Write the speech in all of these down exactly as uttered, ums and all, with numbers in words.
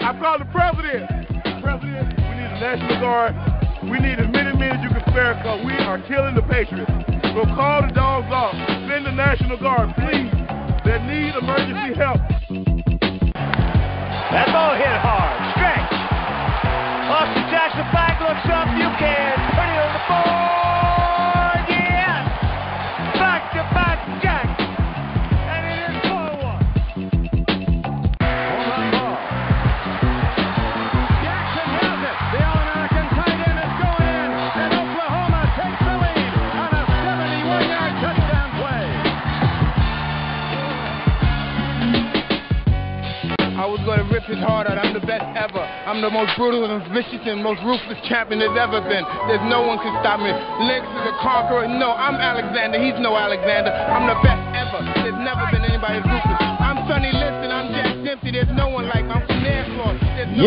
I called the president. President, we need a National Guard. We need as many men as you can spare because we are killing the Patriots. So call the dogs off. Send the National Guard, please. They need emergency help. That ball hit hard. Stretch. Austin Jackson back looks up. You can put it on the board. Yes. Back to back Jack. And it is four one. Home run ball. Jackson has it. The All-American tight end is going in. And Oklahoma takes the lead on a seventy-one yard touchdown play. I was going to rip his heart out. I'm the best ever. I'm the most brutal and vicious and most ruthless champion there's ever been. There's no one can stop me. Lennox is a conqueror. No, I'm Alexander. He's no Alexander. I'm the best ever. There's never been anybody as ruthless. I'm Sonny Liston. I'm Jack Dempsey. There's no one like me. I'm from Nassau. There's no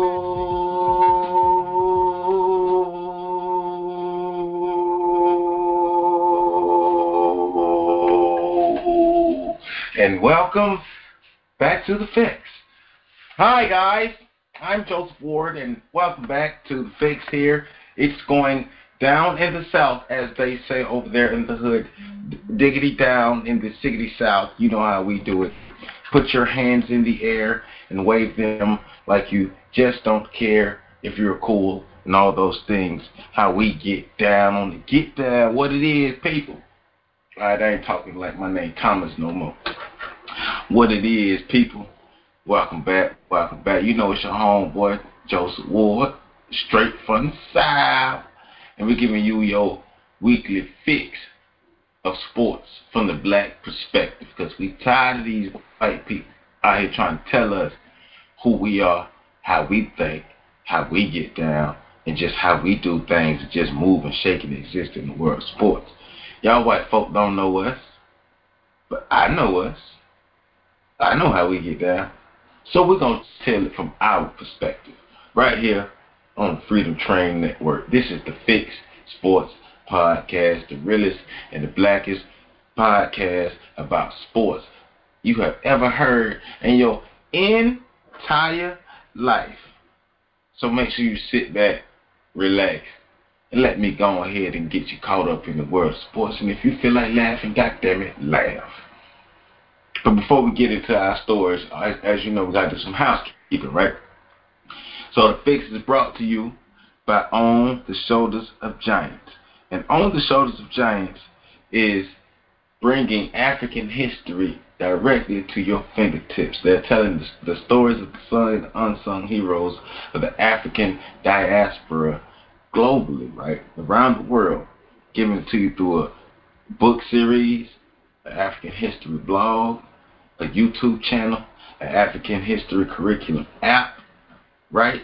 Yo! And welcome back to the Fix. Hi guys, I'm Joseph Ward and welcome back to the Fix here. It's going down in the South, as they say over there in the hood. Diggity down in the siggity South. You know how we do it. Put your hands in the air and wave them like you just don't care if you're cool and all those things. How we get down on the get down, what it is, people. Alright, I ain't talking like my name Thomas no more. What it is, people. Welcome back, welcome back. You know it's your homeboy, Joseph Ward, straight from the South. And we're giving you your weekly fix of sports from the black perspective. Because we tired of these white people out here trying to tell us who we are, how we think, how we get down, and just how we do things and just move and shake and exist in the world of sports. Y'all white folk don't know us, but I know us. I know how we get down. So we're going to tell it from our perspective. Right here on the Freedom Train Network. This is the Fix Sports Podcast. The realest and the blackest podcast about sports you have ever heard in your entire life. So make sure you sit back, relax, and let me go ahead and get you caught up in the world of sports. And if you feel like laughing, goddammit, laugh. But before we get into our stories, as, as you know, we got to do some housekeeping, right? So the Fix is brought to you by On the Shoulders of Giants. And On the Shoulders of Giants is bringing African history directly to your fingertips. They're telling the, the stories of the sung and unsung heroes of the African diaspora globally, right? Around the world. Giving it to you through a book series, an African history blog, a YouTube channel, an African history curriculum app, right?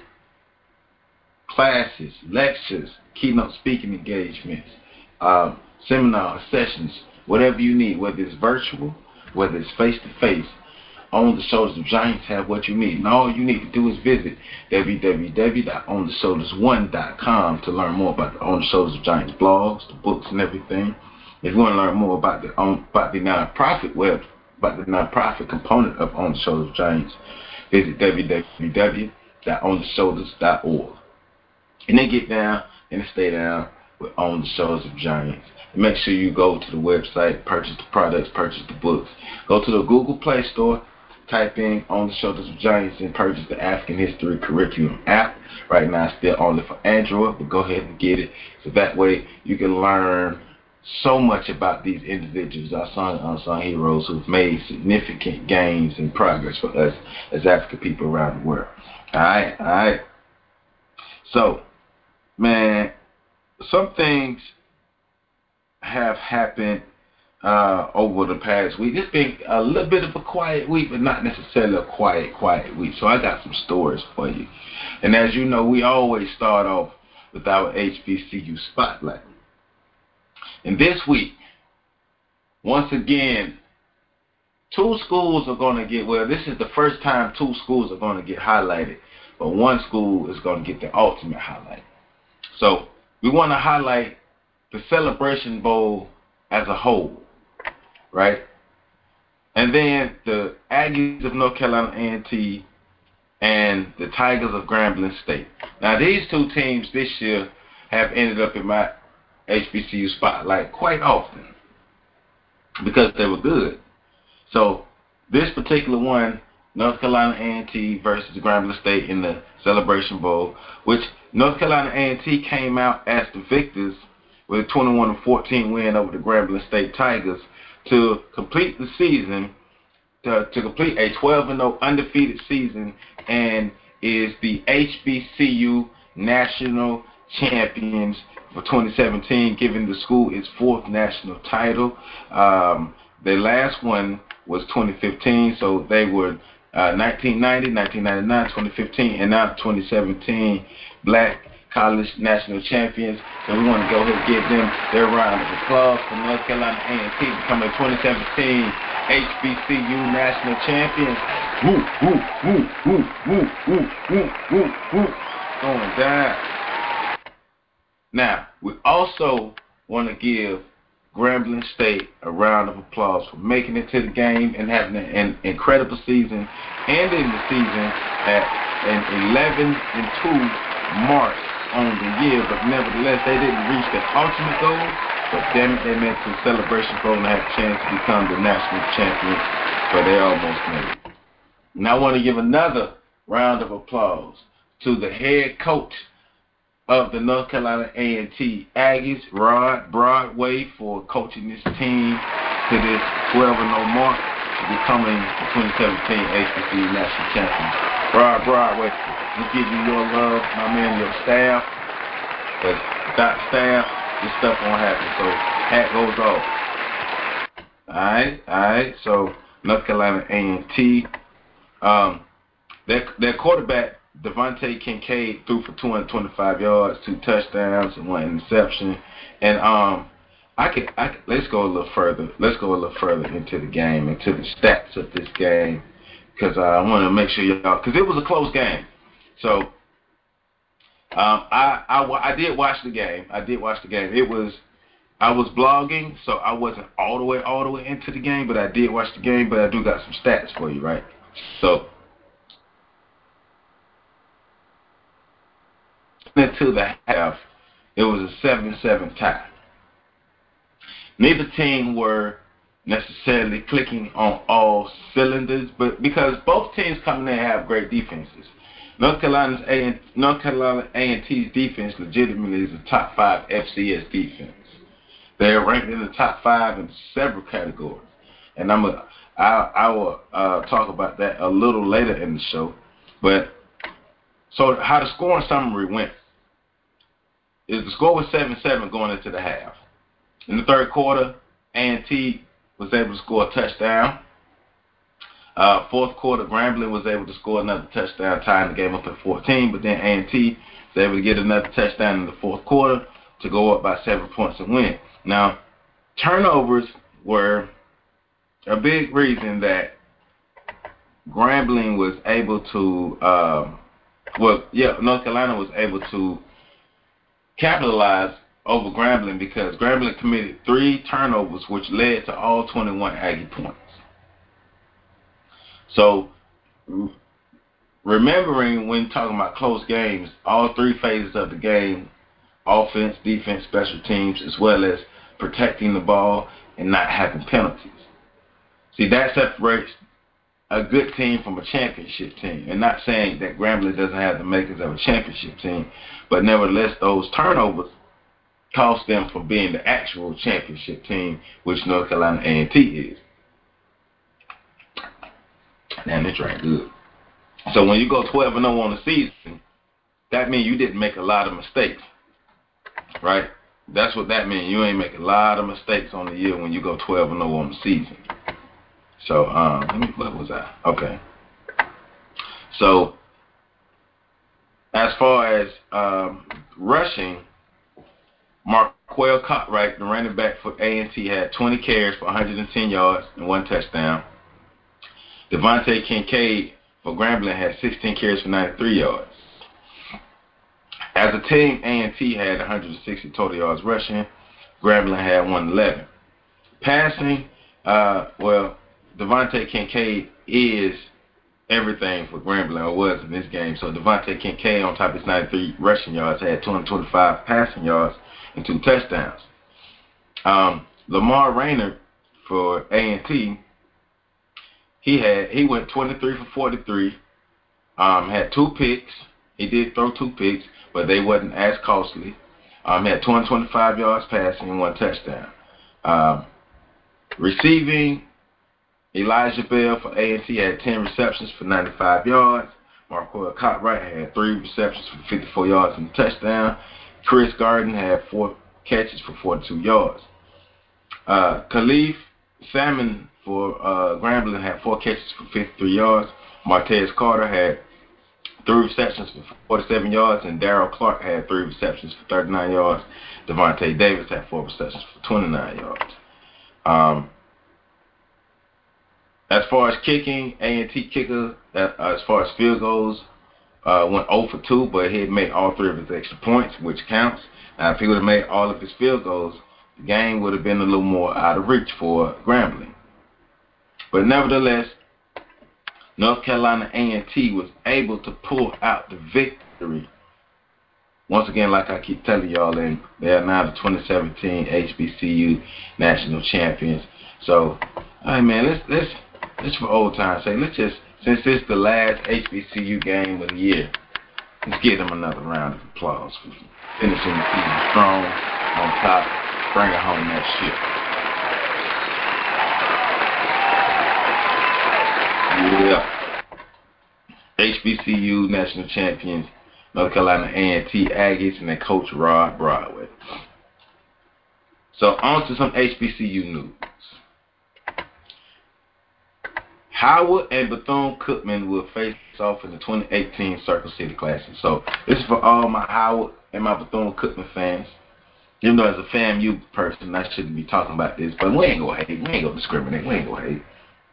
Classes, lectures, keynote speaking engagements, um, seminars, sessions, whatever you need, whether it's virtual, whether it's face-to-face. On the Shoulders of Giants have what you need. And all you need to do is visit w w w dot on the shoulders one dot com to learn more about the On the Shoulders of Giants blogs, the books, and everything. If you want to learn more about the um, about the nonprofit web, about the nonprofit component of On the Shoulders of Giants, visit w w w dot on the shoulders dot org. And then get down and stay down with On the Shoulders of Giants. And make sure you go to the website, purchase the products, purchase the books. Go to the Google Play Store, type in On the Shoulders of Giants, and purchase the African History Curriculum app. Right now it's still only for Android, but go ahead and get it. So that way you can learn so much about these individuals, our sung and unsung heroes who've made significant gains and progress for us as African people around the world. Alright, alright. So, man, some things have happened uh, over the past week. It's been a little bit of a quiet week, but not necessarily a quiet, quiet week. So I got some stories for you. And as you know, we always start off with our H B C U Spotlight. And this week, once again, two schools are going to get, well, this is the first time two schools are going to get highlighted, but one school is going to get the ultimate highlight. So we want to highlight the Celebration Bowl as a whole, right? And then the Aggies of North Carolina A and T and the Tigers of Grambling State. Now, these two teams this year have ended up in my H B C U spotlight quite often because they were good. So, this particular one, North Carolina A and T versus Grambling State in the Celebration Bowl, which North Carolina A and T came out as the victors with a twenty-one to fourteen win over the Grambling State Tigers to complete the season, to, to complete a twelve and oh undefeated season, and is the H B C U National Champions for twenty seventeen, giving the school its fourth national title. Um, their last one was twenty fifteen, so they were uh, nineteen ninety, nineteen ninety-nine, twenty fifteen, and now twenty seventeen Black College National Champions. So we want to go ahead and give them their round of applause for North Carolina A and T becoming twenty seventeen H B C U National Champions. Woo, woo, woo, woo, woo, woo, woo, woo, woo. Going down. Now, we also want to give Grambling State a round of applause for making it to the game and having an incredible season, ending the season at an eleven and two mark on the year, but nevertheless, they didn't reach the ultimate goal, but damn it, they made it to the Celebration Bowl and had a chance to become the national champions, but they almost made it. Now I want to give another round of applause to the head coach of the North Carolina A and T Aggies, Rod Broadway, for coaching this team to this twelve and oh mark, becoming the twenty seventeen H B C U National Champions. Rod Broadway, we give you your love, my man, your staff, because without staff, this stuff won't happen, so hat goes off. Alright, alright, so North Carolina A and T, um, their, their quarterback, Devontae Kincaid, threw for two hundred twenty-five yards, two touchdowns, and one interception. And um, I could, I could, let's go a little further. Let's go a little further into the game, into the stats of this game, because uh, I want to make sure y'all, because it was a close game. So um, I, I, I did watch the game. I did watch the game. It was, I was blogging, so I wasn't all the way, all the way into the game, but I did watch the game. But I do got some stats for you, right? So. Into the half, it was a seven seven tie. Neither team were necessarily clicking on all cylinders, but because both teams coming in have great defenses. North Carolina's A and North Carolina A and T's defense legitimately is a top five F C S defense. They're ranked in the top five in several categories, and I'm a, I, I will uh, talk about that a little later in the show. But so how the scoring summary went is the score was seven seven going into the half. In the third quarter, A and T was able to score a touchdown. Uh, fourth quarter, Grambling was able to score another touchdown, tying the game up at fourteen, but then A and T was able to get another touchdown in the fourth quarter to go up by seven points and win. Now, turnovers were a big reason that Grambling was able to, um, well, yeah, North Carolina was able to capitalize over Grambling because Grambling committed three turnovers, which led to all twenty-one Aggie points. So, remembering when talking about close games, all three phases of the game, offense, defense, special teams, as well as protecting the ball and not having penalties. See, that separates a good team from a championship team. And not saying that Grambling doesn't have the makings of a championship team, but nevertheless, those turnovers cost them from being the actual championship team, which North Carolina A and T is. Damn, they drank good. So when you go twelve and oh on the season, that means you didn't make a lot of mistakes, right? That's what that means. You ain't make a lot of mistakes on the year when you go twelve and oh on the season. So, um, let me, what was that? Okay. So, as far as um, rushing, Marquel Cartwright, the running back for A and T, had twenty carries for one hundred ten yards and one touchdown. Devontae Kincaid for Grambling had sixteen carries for ninety-three yards. As a team, A and T had one hundred sixty total yards rushing. Grambling had one hundred eleven. Passing, uh, well, Devontae Kincaid is everything for Grambling, or was in this game. So Devontae Kincaid, on top of his ninety-three rushing yards, had two hundred twenty-five passing yards and two touchdowns. Um, Lamar Raynor for A and T, he had he went twenty-three for forty-three, um, had two picks. He did throw two picks, but they wasn't as costly. Um, he had two hundred twenty-five yards passing and one touchdown. Um, receiving, Elijah Bell for A and T had ten receptions for ninety-five yards. Marquel Cartwright had three receptions for fifty-four yards and a touchdown. Chris Garden had four catches for forty-two yards. Uh, Khalif Salmon for uh, Grambling had four catches for fifty-three yards. Martez Carter had three receptions for forty-seven yards, and Darrell Clark had three receptions for thirty-nine yards. Devontae Davis had four receptions for twenty-nine yards. Um, as far as kicking, A and T kicker, uh, as far as field goals, uh, went zero for two, but he had made all three of his extra points, which counts. Now, if he would have made all of his field goals, the game would have been a little more out of reach for Grambling. But nevertheless, North Carolina A and T was able to pull out the victory. Once again, like I keep telling y'all, and they are now the twenty seventeen H B C U national champions. So, all right, man, let's let's let's for old time's sake, let's just, since it's the last H B C U game of the year, let's give them another round of applause for finishing the season strong on top, bringing home that shit. Yeah. H B C U national champions, North Carolina A and T Aggies, and their coach Rod Broadway. So on to some H B C U news. Howard and Bethune-Cookman will face off in the twenty eighteen Circle City Classic. So this is for all my Howard and my Bethune-Cookman fans. Even though as a FAMU person, I shouldn't be talking about this, but we ain't gonna hate. We ain't gonna discriminate. We ain't gonna hate.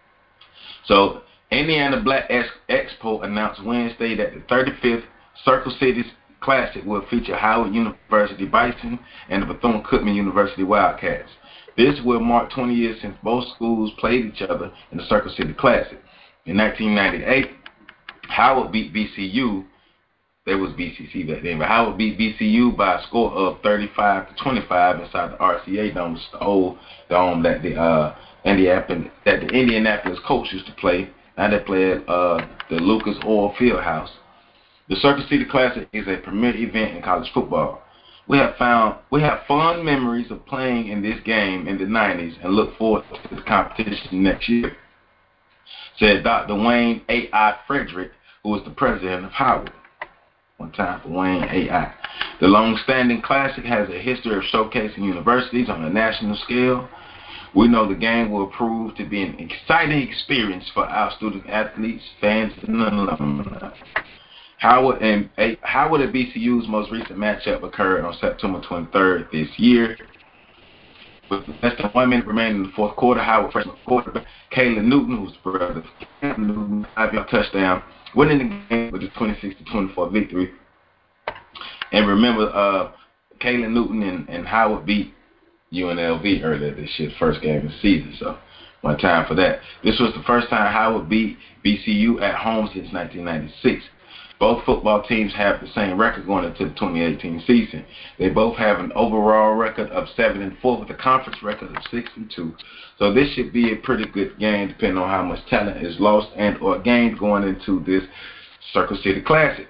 So Indiana Black Expo announced Wednesday that the thirty-fifth Circle City Classic will feature Howard University Bison and the Bethune-Cookman University Wildcats. This will mark twenty years since both schools played each other in the Circle City Classic. In nineteen ninety-eight, Howard beat B C U. They was B C C back then, but Howard beat B C U by a score of thirty-five to twenty-five inside the R C A Dome, the old dome that the uh, Indianapolis that the Indianapolis Colts used to play. Now they play at uh, the Lucas Oil Fieldhouse. The Circle City Classic is a premier event in college football. We have found we have fond memories of playing in this game in the nineties and look forward to the competition next year, said Doctor Wayne A I Frederick, who was the president of Howard. One time for Wayne A I. The long-standing classic has a history of showcasing universities on a national scale. We know the game will prove to be an exciting experience for our student athletes, fans, and alumni. Howard and a, Howard and B C U's most recent matchup occurred on September twenty-third this year. With less than one minute remaining in the fourth quarter, Howard freshman quarterback Kayla Newton, who's the brother of Cam Newton, five-yard touchdown, winning the game with a twenty-six to twenty-four victory. And remember, uh, Kayla Newton and, and Howard beat U N L V earlier this year, first game of the season. So one time for that. This was the first time Howard beat B C U at home since nineteen ninety-six. Both football teams have the same record going into the twenty eighteen season. They both have an overall record of seven and four with a conference record of six and two. So this should be a pretty good game, depending on how much talent is lost and or gained going into this Circle City Classic.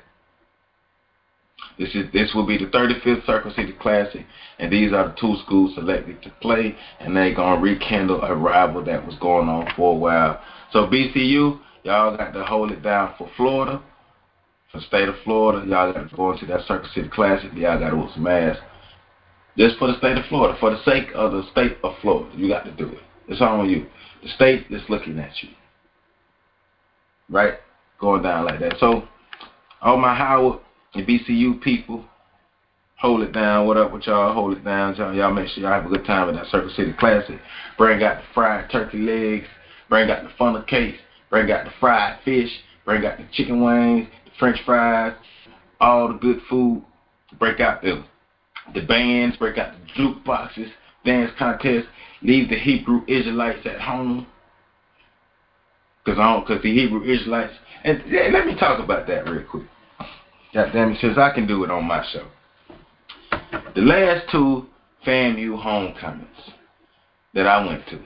This is this will be the thirty-fifth Circle City Classic, and these are the two schools selected to play, and they're gonna rekindle a rival that was going on for a while. So B C U, y'all got to hold it down for Florida. For the state of Florida, y'all got to go into that Circle City Classic. Y'all got to whoop some ass. Just for the state of Florida, for the sake of the state of Florida, you got to do it. It's all on you. The state is looking at you. Right? Going down like that. So, all my Howard and B C U people, hold it down. What up with y'all? Hold it down. Y'all, y'all make sure y'all have a good time at that Circle City Classic. Bring out the fried turkey legs. Bring out the funnel cakes. Bring out the fried fish. Bring out the chicken wings. French fries, all the good food. Break out the the bands, break out the jukeboxes, dance contests. Leave the Hebrew Israelites at home. Because because the Hebrew Israelites, and yeah, let me talk about that real quick. God damn it, since I can do it on my show. The last two FAMU homecomings that I went to,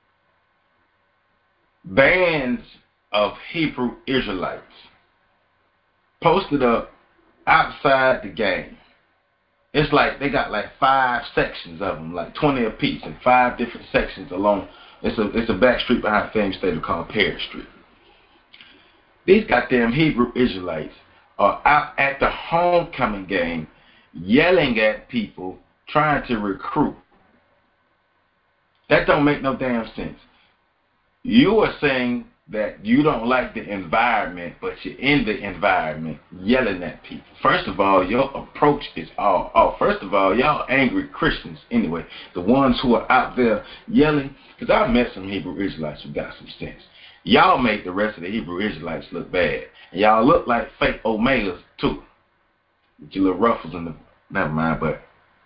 bands of Hebrew Israelites posted up outside the game. It's like they got like five sections of them, like twenty apiece, and five different sections along. It's a it's a back street behind FAMU Stadium called Perry Street. These goddamn Hebrew Israelites are out at the homecoming game yelling at people trying to recruit. That don't make no damn sense. You are saying that you don't like the environment, but you're in the environment yelling at people. First of all, your approach is all off. First of all, y'all angry Christians anyway. The ones who are out there yelling, because I met some Hebrew Israelites who got some sense. Y'all make the rest of the Hebrew Israelites look bad. And y'all look like fake Omegas too. With your little ruffles in the, never mind, but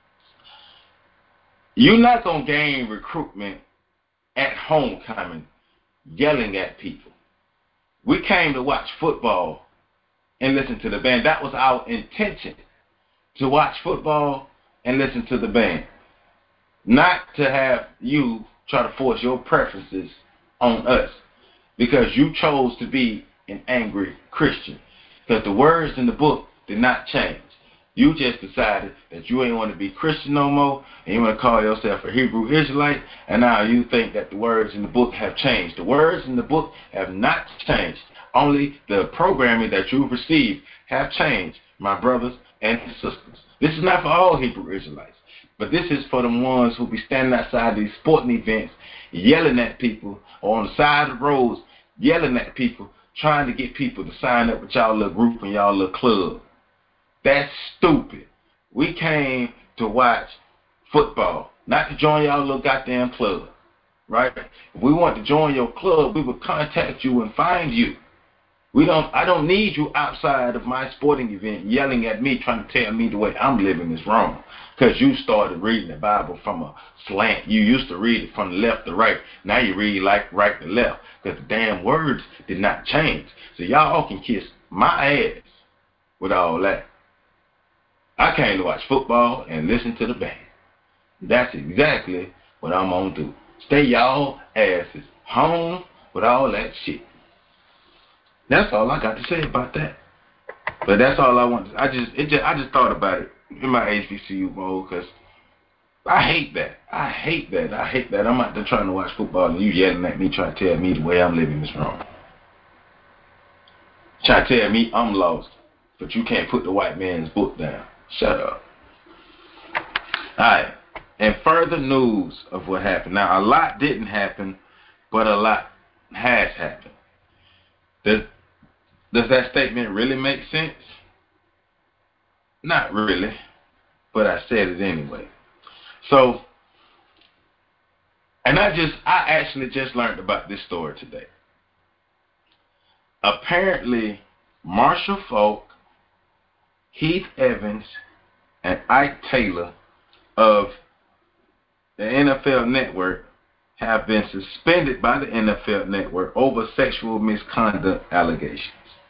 you're not going to gain recruitment at homecoming yelling at people. We came to watch football and listen to the band. That was our intention, to watch football and listen to the band. Not to have you try to force your preferences on us because you chose to be an angry Christian. Because the words in the book did not change. You just decided that you ain't want to be Christian no more, and you want to call yourself a Hebrew Israelite, and now you think that the words in the book have changed. The words in the book have not changed. Only the programming that you've received have changed, my brothers and sisters. This is not for all Hebrew Israelites, but this is for the ones who be standing outside these sporting events, yelling at people, or on the side of the roads, yelling at people, trying to get people to sign up with y'all little group and y'all little club. That's stupid. We came to watch football, not to join y'all little goddamn club, right? If we want to join your club, we would contact you and find you. We don't. I don't need you outside of my sporting event yelling at me, trying to tell me the way I'm living is wrong. Because you started reading the Bible from a slant. You used to read it from the left to right. Now you read like right to left. Because the damn words did not change. So y'all can kiss my ass with all that. I came to watch football and listen to the band. That's exactly what I'm gonna do. Stay y'all asses home with all that shit. That's all I got to say about that. But that's all I want. I just, it just, I just thought about it in my H B C U mode because I hate that. I hate that. I hate that. I'm out there trying to watch football and you yelling at me, trying to tell me the way I'm living is wrong. Trying to tell me I'm lost, but you can't put the white man's book down. Shut up. Alright. And further news of what happened. Now, a lot didn't happen, but a lot has happened. Does, does that statement really make sense? Not really, but I said it anyway. So, and I just, I actually just learned about this story today. Apparently, Marshall Faulk, Heath Evans, and Ike Taylor of the N F L Network have been suspended by the N F L Network over sexual misconduct allegations.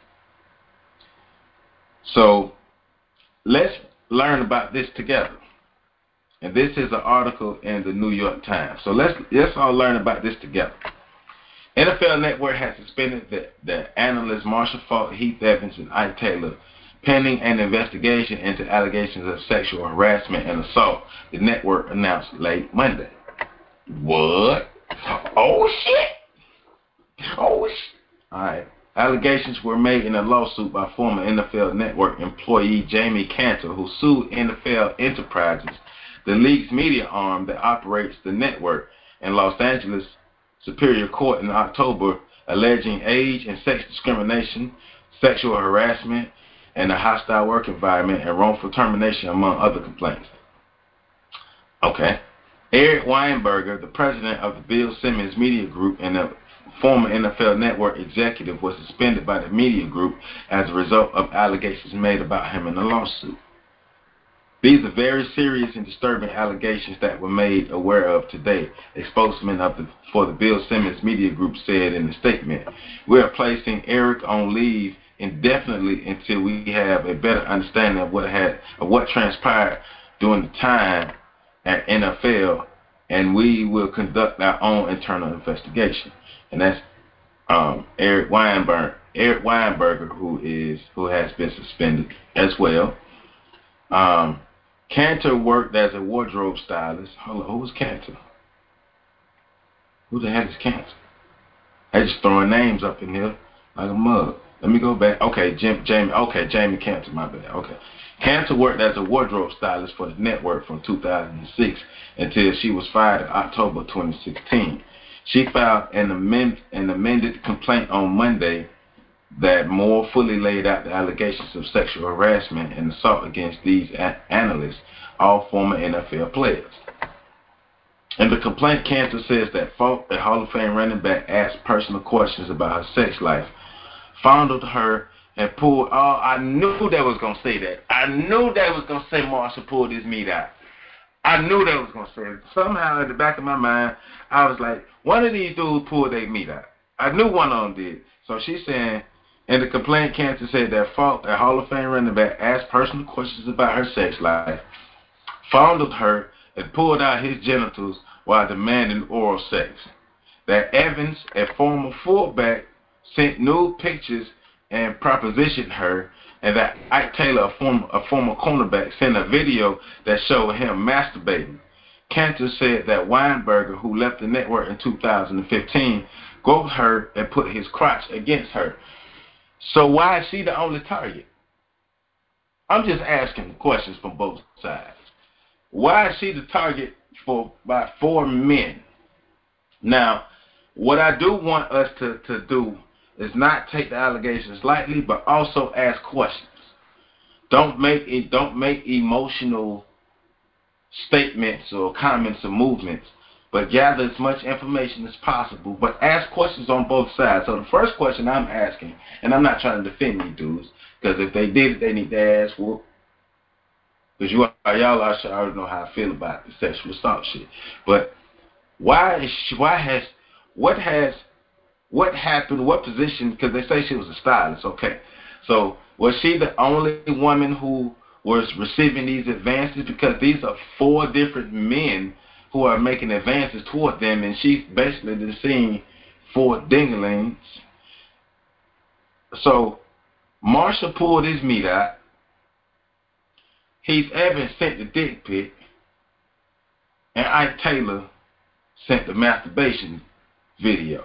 So let's learn about this together. And this is an article in the New York Times. So let's let's all learn about this together. N F L Network has suspended the, the analysts Marshall Faulk, Heath Evans, and Ike Taylor pending an investigation into allegations of sexual harassment and assault, the network announced late Monday. What? Oh, shit. Oh, shit. All right. Allegations were made in a lawsuit by former N F L Network employee Jamie Cantor, who sued N F L Enterprises, the league's media arm that operates the network, in Los Angeles Superior Court in October, alleging age and sex discrimination, sexual harassment, and a hostile work environment and wrongful termination, among other complaints. Okay. Eric Weinberger, the president of the Bill Simmons Media Group and a former N F L Network executive, was suspended by the media group as a result of allegations made about him in the lawsuit. These are very serious and disturbing allegations that were made aware of today, a spokesman of the, for the Bill Simmons Media Group said in the statement. We are placing Eric on leave indefinitely until we have a better understanding of what had of what transpired during the time at N F L, and we will conduct our own internal investigation. And that's um, Eric Weinberg, Eric Weinberger, who is who has been suspended as well. Um, Cantor worked as a wardrobe stylist. Hold on, who was Cantor? Who the heck is Cantor? I just throwing names up in here like a mug. Let me go back. Okay, Jim, Jamie. Okay, Jamie Cantor. My bad. Okay, Cantor worked as a wardrobe stylist for the network from two thousand six until she was fired in October twenty sixteen. She filed an, amend, an amended complaint on Monday that more fully laid out the allegations of sexual harassment and assault against these a- analysts, all former N F L players. In the complaint, Cantor says that Falk, a Hall of Fame running back, asked personal questions about her sex life, fondled her, and pulled all. I knew they was going to say that. I knew they was going to say Marsha pulled his meat out. I knew they was going to say it. Somehow, in the back of my mind, I was like, one of these dudes pulled their meat out. I knew one of them did. So she's saying, in the complaint, Cantor said that Falk, a Hall of Fame running back, asked personal questions about her sex life, fondled her, and pulled out his genitals while demanding oral sex. That Evans, a former fullback, sent nude pictures and propositioned her, and that Ike Taylor, a former, a former cornerback, sent a video that showed him masturbating. Cantor said that Weinberger, who left the network in two thousand fifteen, groped her and put his crotch against her. So why is she the only target? I'm just asking questions from both sides. Why is she the target for about four men? Now, what I do want us to, to do is not take the allegations lightly, but also ask questions. Don't make it, don't make emotional statements or comments or movements, but gather as much information as possible, but ask questions on both sides. So the first question I'm asking, and I'm not trying to defend these dudes, because if they did it, they need their ass whooped. Because you are, y'all I should already know how I feel about the sexual assault shit. But why is she, why has, what has, what happened, what position, because they say she was a stylist, okay. So was she the only woman who was receiving these advances? Because these are four different men who are making advances toward them, and she's basically the seeing four dinglings. So Marshall pulled his meat out. Heath Evans sent the dick pic, and Ike Taylor sent the masturbation video.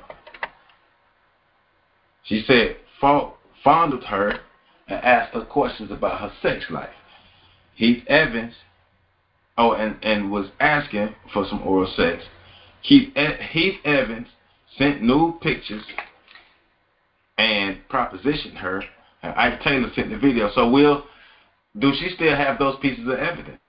She said Falk fondled her and asked her questions about her sex life. Heath Evans, oh, and, and was asking for some oral sex. Keith, Heath Evans sent nude pictures and propositioned her, and Ike Taylor sent the video. So, will, do she still have those pieces of evidence?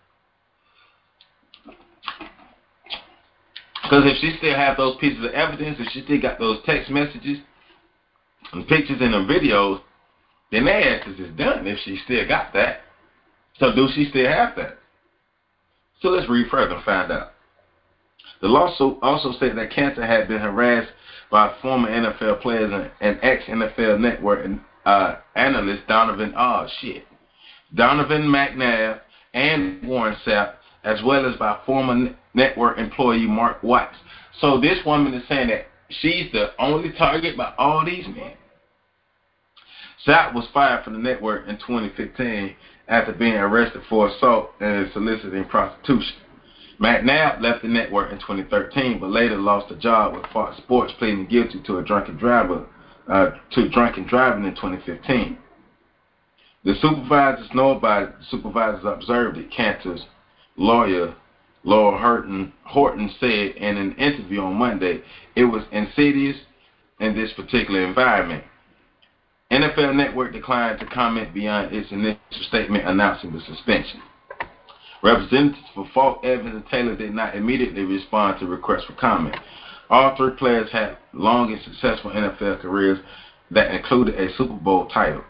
Because if she still have those pieces of evidence, if she still got those text messages and pictures and the videos, then their asses is done if she still got that. So do she still have that? So let's read further and find out. The lawsuit also said that Cantor had been harassed by former N F L players and, and ex-N F L Network and, uh, analyst Donovan, oh shit, Donovan McNabb and Warren Sapp, as well as by former network employee Mark Watts. So this woman is saying that she's the only target by all these men. Sapp was fired from the network in twenty fifteen after being arrested for assault and soliciting prostitution. McNabb left the network in twenty thirteen, but later lost a job with Fox Sports, pleading guilty to a drunken driver uh, to drunken driving in twenty fifteen. The supervisors know about it. The supervisors observed it. Cantor's lawyer, Laura Horton, Horton, said in an interview on Monday, it was insidious in this particular environment. N F L Network declined to comment beyond its initial statement announcing the suspension. Representatives for Falk, Evans, and Taylor did not immediately respond to requests for comment. All three players had long and successful N F L careers that included a Super Bowl title.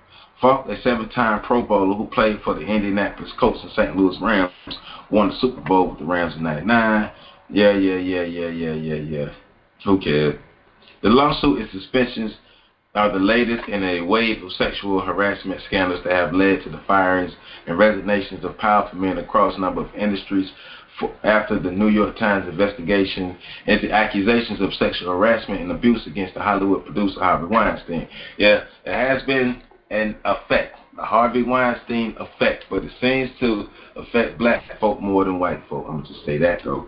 Falk, a seven-time Pro Bowler who played for the Indianapolis Colts and Saint Louis Rams, won the Super Bowl with the Rams in ninety-nine. Yeah, yeah, yeah, yeah, yeah, yeah, yeah. Who cares? The lawsuit and suspensions are the latest in a wave of sexual harassment scandals that have led to the firings and resignations of powerful men across a number of industries for, after the New York Times investigation into accusations of sexual harassment and abuse against the Hollywood producer Harvey Weinstein. Yeah, it has been an effect, a Harvey Weinstein effect, but it seems to affect black folk more than white folk. I'm going to just say that, though.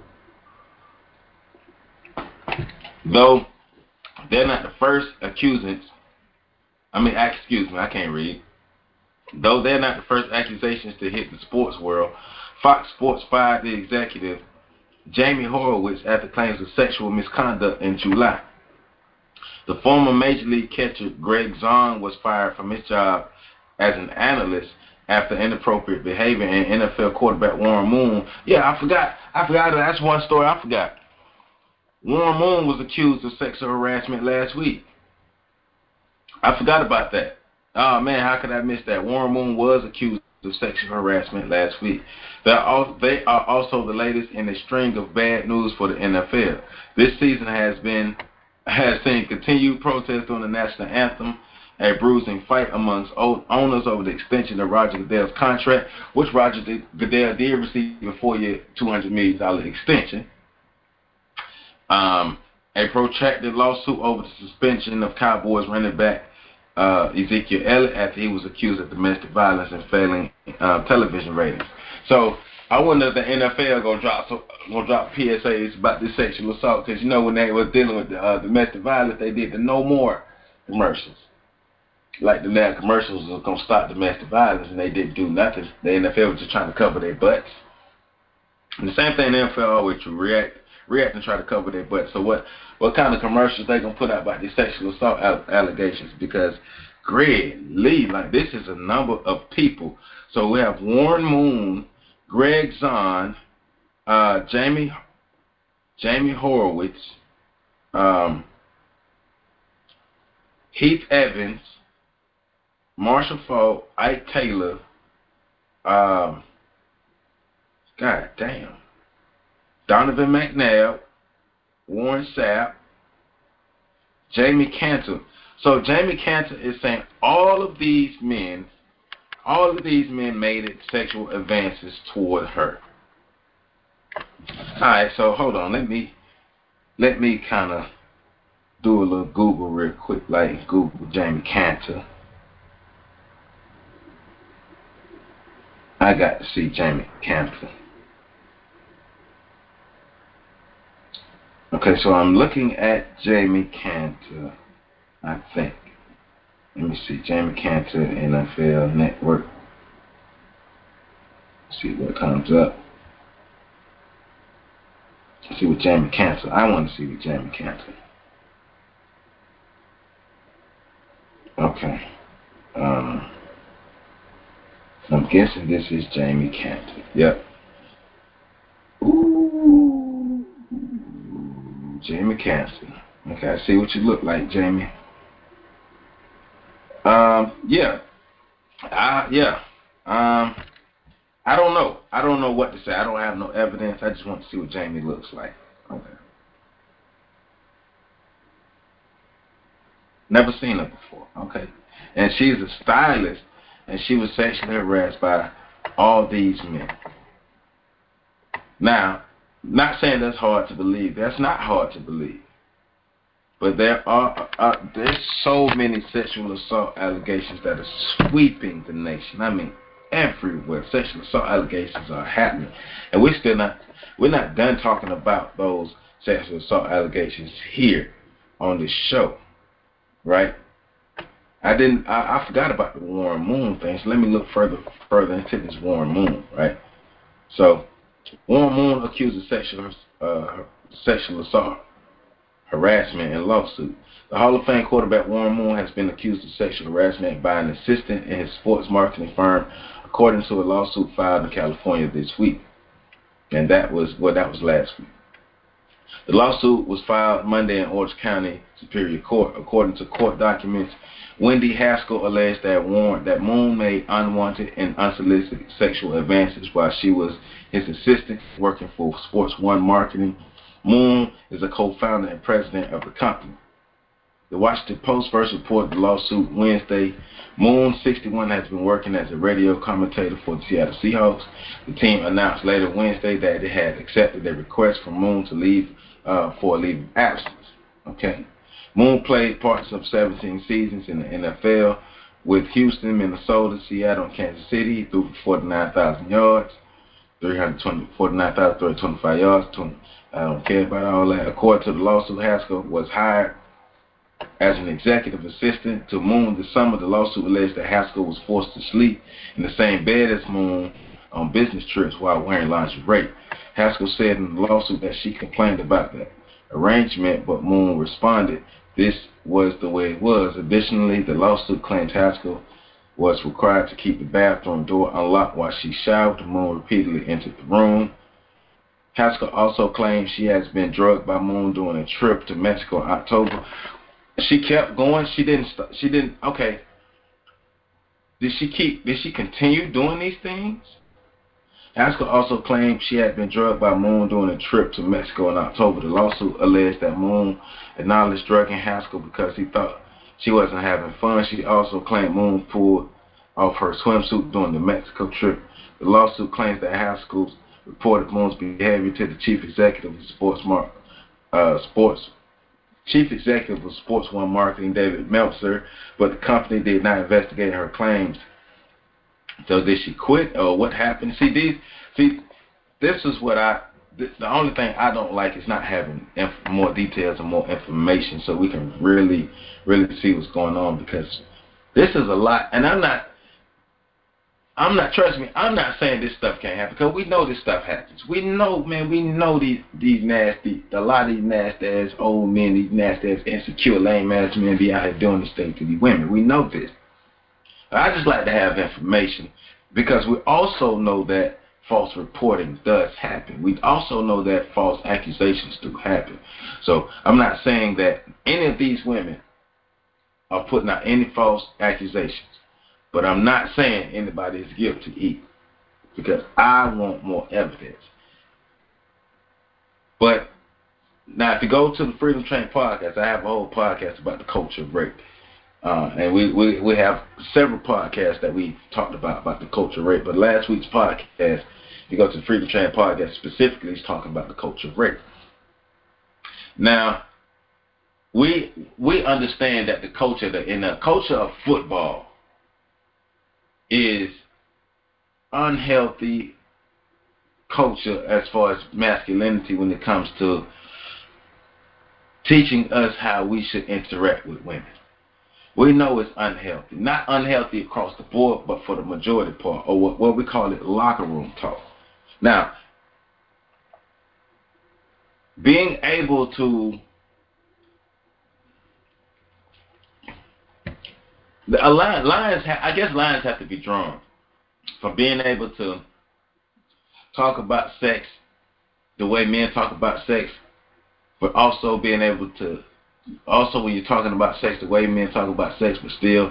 Though they're not the first accusants, I mean, excuse me, I can't read. Though they're not the first accusations to hit the sports world, Fox Sports fired the executive Jamie Horowitz after claims of sexual misconduct in July. The former Major League catcher Greg Zahn was fired from his job as an analyst after inappropriate behavior, and N F L quarterback Warren Moon. Yeah, I forgot. I forgot. That's one story I forgot. Warren Moon was accused of sexual harassment last week. I forgot about that. Oh, man, how could I miss that? Warren Moon was accused of sexual harassment last week. They are, they are also the latest in a string of bad news for the N F L. This season has been has seen continued protests on the national anthem, a bruising fight amongst owners over the extension of Roger Goodell's contract, which Roger Goodell did receive a four-year, two hundred million dollars extension. Um, a protracted lawsuit over the suspension of Cowboys running back uh, Ezekiel Elliott after he was accused of domestic violence and failing uh, television ratings. So I wonder if the N F L gonna drop so, gonna drop P S As about this sexual assault, because you know when they were dealing with the, uh, domestic violence, they did the no more commercials. Like the now commercials was gonna stop domestic violence, and they didn't do nothing. The N F L was just trying to cover their butts. And the same thing the N F L always to react. react and try to cover their butt. So what what kind of commercials they gonna put out about these sexual assault allegations? Because Greg Lee, like, this is a number of people. So we have Warren Moon, Greg Zahn, uh, Jamie Jamie Horowitz, um, Heath Evans, Marshall Falk, Ike Taylor, um, God damn, Donovan McNabb, Warren Sapp, Jamie Cantor. So Jamie Cantor is saying all of these men, all of these men made it sexual advances toward her. All right, so hold on. Let me let me kind of do a little Google real quick, like Google Jamie Cantor. I got to see Jamie Cantor. Okay, so I'm looking at Jamie Cantor, I think. Let me see, Jamie Cantor, N F L Network. Let's see what comes up. Let's see what Jamie Cantor. I want to see what Jamie Cantor. Okay. Um, I'm guessing this is Jamie Cantor. Yep. Ooh, Jamie Cantor. Okay, I see what you look like, Jamie. Um, yeah. Uh, yeah. Um, I don't know. I don't know what to say. I don't have no evidence. I just want to see what Jamie looks like. Okay. Never seen her before. Okay. And she's a stylist, and she was sexually harassed by all these men. Now, not saying that's hard to believe. That's not hard to believe. But there are uh, there's so many sexual assault allegations that are sweeping the nation. I mean, everywhere sexual assault allegations are happening, and we're still not we're not done talking about those sexual assault allegations here on this show, right? I didn't. I, I forgot about the Warren Moon thing. So let me look further further into this Warren Moon, right? So Warren Moon accused of sexual uh, sexual assault, harassment, and lawsuit. The Hall of Fame quarterback Warren Moon has been accused of sexual harassment by an assistant in his sports marketing firm, according to a lawsuit filed in California this week. And that was well, that was last week. The lawsuit was filed Monday in Orange County Superior Court. According to court documents, Wendy Haskell alleged that Warren, that Moon made unwanted and unsolicited sexual advances while she was his assistant working for Sports One Marketing. Moon is a co-founder and president of the company. The Washington Post first reported the lawsuit Wednesday. Moon, sixty-one, has been working as a radio commentator for the Seattle Seahawks. The team announced later Wednesday that it had accepted a request from Moon to leave uh, for a leave of absence. Okay. Moon played parts of seventeen seasons in the N F L with Houston, Minnesota, Seattle, and Kansas City. He threw for forty-nine thousand yards, three hundred twenty, forty-nine thousand three hundred twenty-five yards. twenty, I don't care about all that. According to the lawsuit, Haskell was hired as an executive assistant to Moon this summer. The lawsuit alleged that Haskell was forced to sleep in the same bed as Moon on business trips while wearing lingerie. Haskell said in the lawsuit that she complained about the arrangement, but Moon responded this was the way it was. Additionally, the lawsuit claims Haskell was required to keep the bathroom door unlocked while she showered. Moon repeatedly entered the room. Haskell also claims she has been drugged by Moon during a trip to Mexico in October. She kept going. She didn't. St- she didn't. Okay. Did she keep? Did she continue doing these things? Haskell also claimed she had been drugged by Moon during a trip to Mexico in October. The lawsuit alleged that Moon acknowledged drugging Haskell because he thought she wasn't having fun. She also claimed Moon pulled off her swimsuit during the Mexico trip. The lawsuit claims that Haskell reported Moon's behavior to the chief executive of Sports Mar- uh, Sports Chief Executive of Sports One Marketing, David Meltzer, but the company did not investigate her claims. So did she quit or what happened? See, these, see, this is what I. This, the only thing I don't like is not having inf- more details and more information, so we can really, really see what's going on, because this is a lot. And I'm not. I'm not. Trust me. I'm not saying this stuff can't happen, because we know this stuff happens. We know, man. We know these these nasty. A lot of these nasty ass old men, these nasty ass insecure lame ass men be out here doing this thing to these women. We know this. I just like to have information, because we also know that false reporting does happen. We also know that false accusations do happen. So I'm not saying that any of these women are putting out any false accusations, but I'm not saying anybody is guilty either, because I want more evidence. But now, if you go to the Freedom Train podcast, I have a whole podcast about the culture of rape. Uh, and we, we, we have several podcasts that we talked about, about the culture of rape. But last week's podcast, if you go to the Freedom Train podcast specifically, it's talking about the culture of rape. Now, we we understand that the culture, that in the culture of football, is unhealthy culture as far as masculinity when it comes to teaching us how we should interact with women. We know it's unhealthy. Not unhealthy across the board, but for the majority part, or what, what we call it locker room talk. Now, being able to the line, lines, ha, I guess lines have to be drawn for being able to talk about sex the way men talk about sex, but also being able to, also when you're talking about sex the way men talk about sex, but still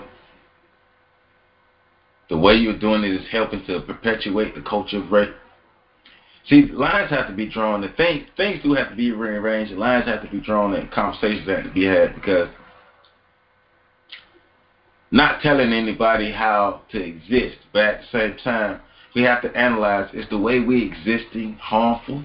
the way you're doing it is helping to perpetuate the culture of rape. See, lines have to be drawn, and things, things do have to be rearranged, and lines have to be drawn, and conversations have to be had, because not telling anybody how to exist, but at the same time, we have to analyze, is the way we existing harmful?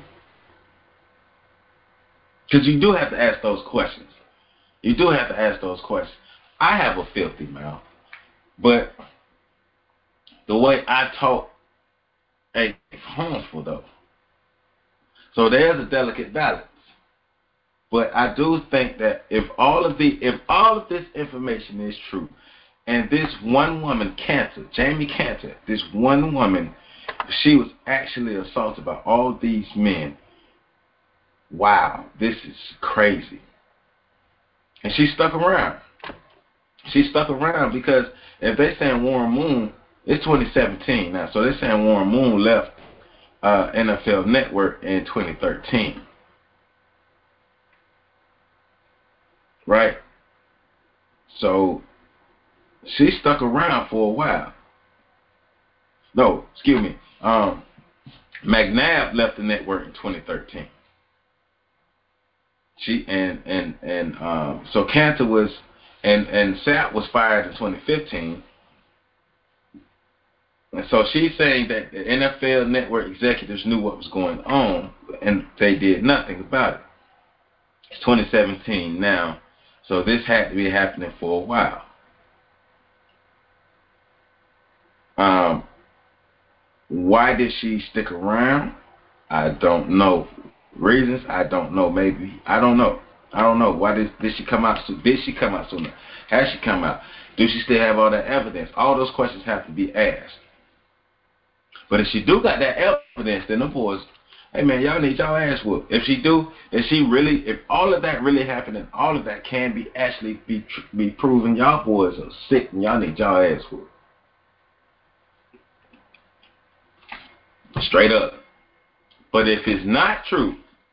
Because you do have to ask those questions. You do have to ask those questions. I have a filthy mouth, but the way I talk ain't harmful, though. So there's a delicate balance. But I do think that if all of the if all of this information is true, and this one woman, Cantor, Jamie Cantor, this one woman, she was actually assaulted by all these men. Wow, this is crazy. And she stuck around. She stuck around because if they saying Warren Moon, it's twenty seventeen now, so they're saying Warren Moon left uh, N F L Network in twenty thirteen. right? So she stuck around for a while. No, excuse me. Um, McNabb left the network in twenty thirteen. She and and and um, so Cantor was and and Sapp was fired in twenty fifteen. And so she's saying that the N F L network executives knew what was going on and they did nothing about it. It's twenty seventeen now, so this had to be happening for a while. Um, why did she stick around? I don't know. Reasons? I don't know. Maybe. I don't know. I don't know. Why did, did she come out soon? Did she come out sooner? Has she come out? Do she still have all that evidence? All those questions have to be asked. But if she do got that evidence, then the boys, hey man, y'all need y'all ass whooped. If she do, if she really, if all of that really happened and all of that can be actually be be proven, y'all boys are sick and y'all need y'all ass whooped. Straight up. But if it's not true,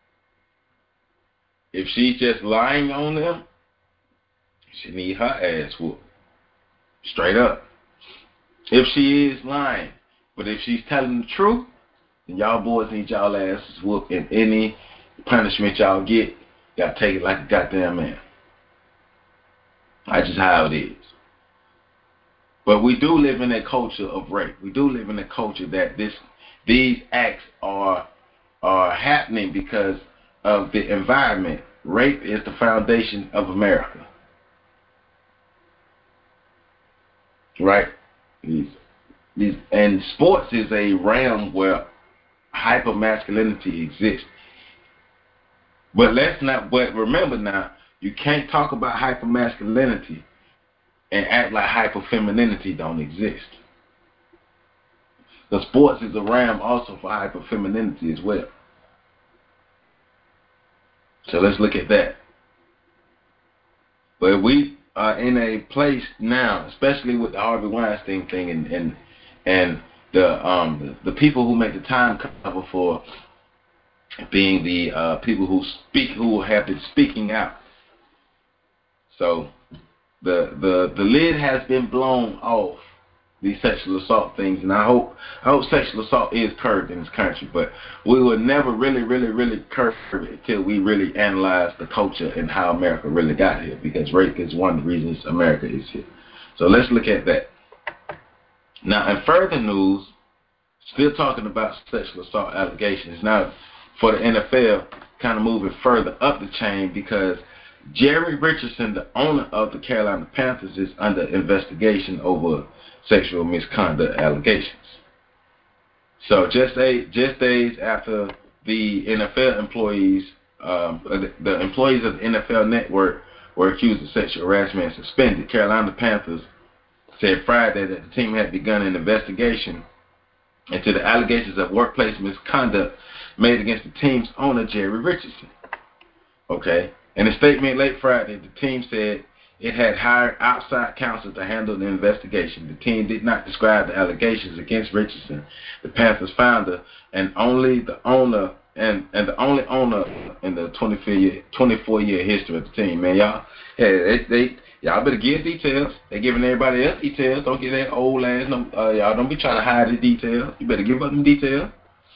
if she's just lying on them, she need her ass whooped. Straight up. If she is lying, but if she's telling the truth, then y'all boys need y'all asses whooped, and any punishment y'all get, y'all take it like a goddamn man. That's just how it is. But we do live in a culture of rape. We do live in a culture that this these acts are are happening because of the environment. Rape is the foundation of America. Right? These, these, and sports is a realm where hypermasculinity exists. But let's not, but remember now, you can't talk about hypermasculinity and act like hyperfemininity don't exist. The sports is a realm also for hyperfemininity as well. So let's look at that. But we are in a place now, especially with the Harvey Weinstein thing and and, and the um the, the people who make the time cover for being the uh, people who speak who have been speaking out. So the the the lid has been blown off these sexual assault things, and I hope I hope sexual assault is curbed in this country, but we will never really, really, really curb it until we really analyze the culture and how America really got here, because rape is one of the reasons America is here. So let's look at that. Now, in further news, still talking about sexual assault allegations, now for the N F L, kind of moving further up the chain, because Jerry Richardson, the owner of the Carolina Panthers, is under investigation over sexual misconduct allegations. So just a, just days after the N F L employees, um, the, the employees of the N F L network were accused of sexual harassment and suspended, Carolina Panthers said Friday that the team had begun an investigation into the allegations of workplace misconduct made against the team's owner, Jerry Richardson. Okay. In a statement late Friday, the team said it had hired outside counsel to handle the investigation. The team did not describe the allegations against Richardson, the Panthers founder, and only the owner and, and the only owner in the twenty-four year history of the team. Man, y'all, hey, they, they y'all better give details. They giving everybody else details. Don't get that old ass. No, uh, y'all don't be trying to hide the details. You better give up them details.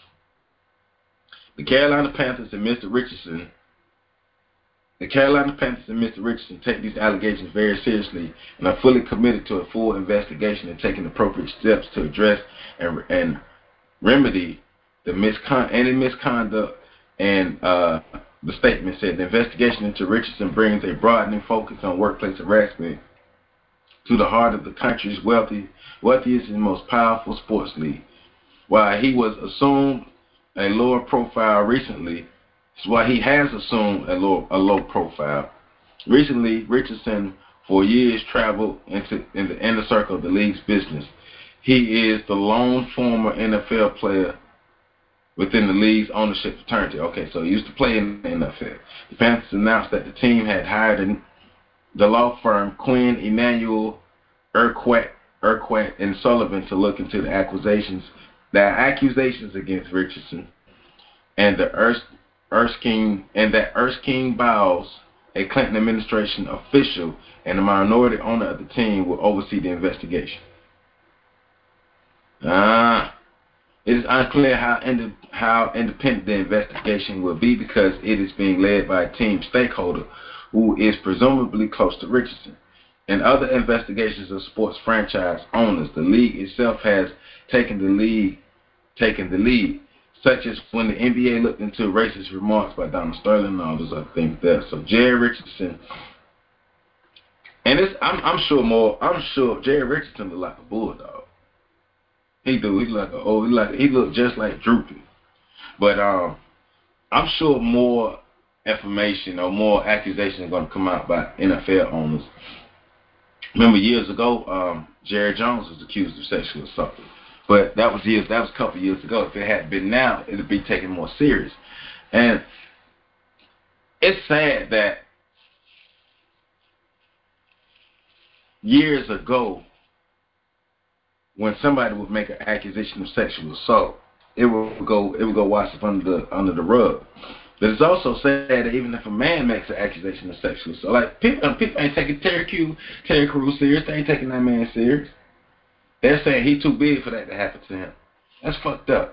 The Carolina Panthers and Mister Richardson. The Carolina Panthers and Mister Richardson take these allegations very seriously and are fully committed to a full investigation and taking appropriate steps to address and and remedy the miscon- any misconduct. And uh, the statement said the investigation into Richardson brings a broadening focus on workplace harassment to the heart of the country's wealthy, wealthiest and most powerful sports league. While he was assumed a lower profile recently, While he has assumed a low, a low profile. Recently, Richardson, for years, traveled into in the inner circle of the league's business. He is the lone former N F L player within the league's ownership fraternity. Okay, so he used to play in the N F L. The Panthers announced that the team had hired an, the law firm Quinn Emanuel Urquhart, Urquhart and Sullivan to look into the accusations, the accusations against Richardson, and the Erskine Erskine and that Erskine Bowles, a Clinton administration official and the minority owner of the team will oversee the investigation. Ah. It is unclear how, ind- how independent the investigation will be because it is being led by a team stakeholder who is presumably close to Richardson. In other investigations of sports franchise owners, the league itself has taken the lead, taken the lead, such as when the N B A looked into racist remarks by Donald Sterling and all those other things there. So Jerry Richardson, and it's, I'm, I'm sure more. I'm sure Jerry Richardson looked like a bulldog. He do. He like a oh, he like he look just like Droopy, but um, I'm sure more information or more accusations are going to come out by N F L owners. Remember years ago, um, Jerry Jones was accused of sexual assault, but that was years. That was a couple of years ago. If it had been now, it'd be taken more serious. And it's sad that years ago, when somebody would make an accusation of sexual assault, it would go it would go wash up under the under the rug. But it's also sad that even if a man makes an accusation of sexual assault, like people people ain't taking Terry Crews Terry Crews serious. They ain't taking that man serious. They're saying he's too big for that to happen to him. That's fucked up.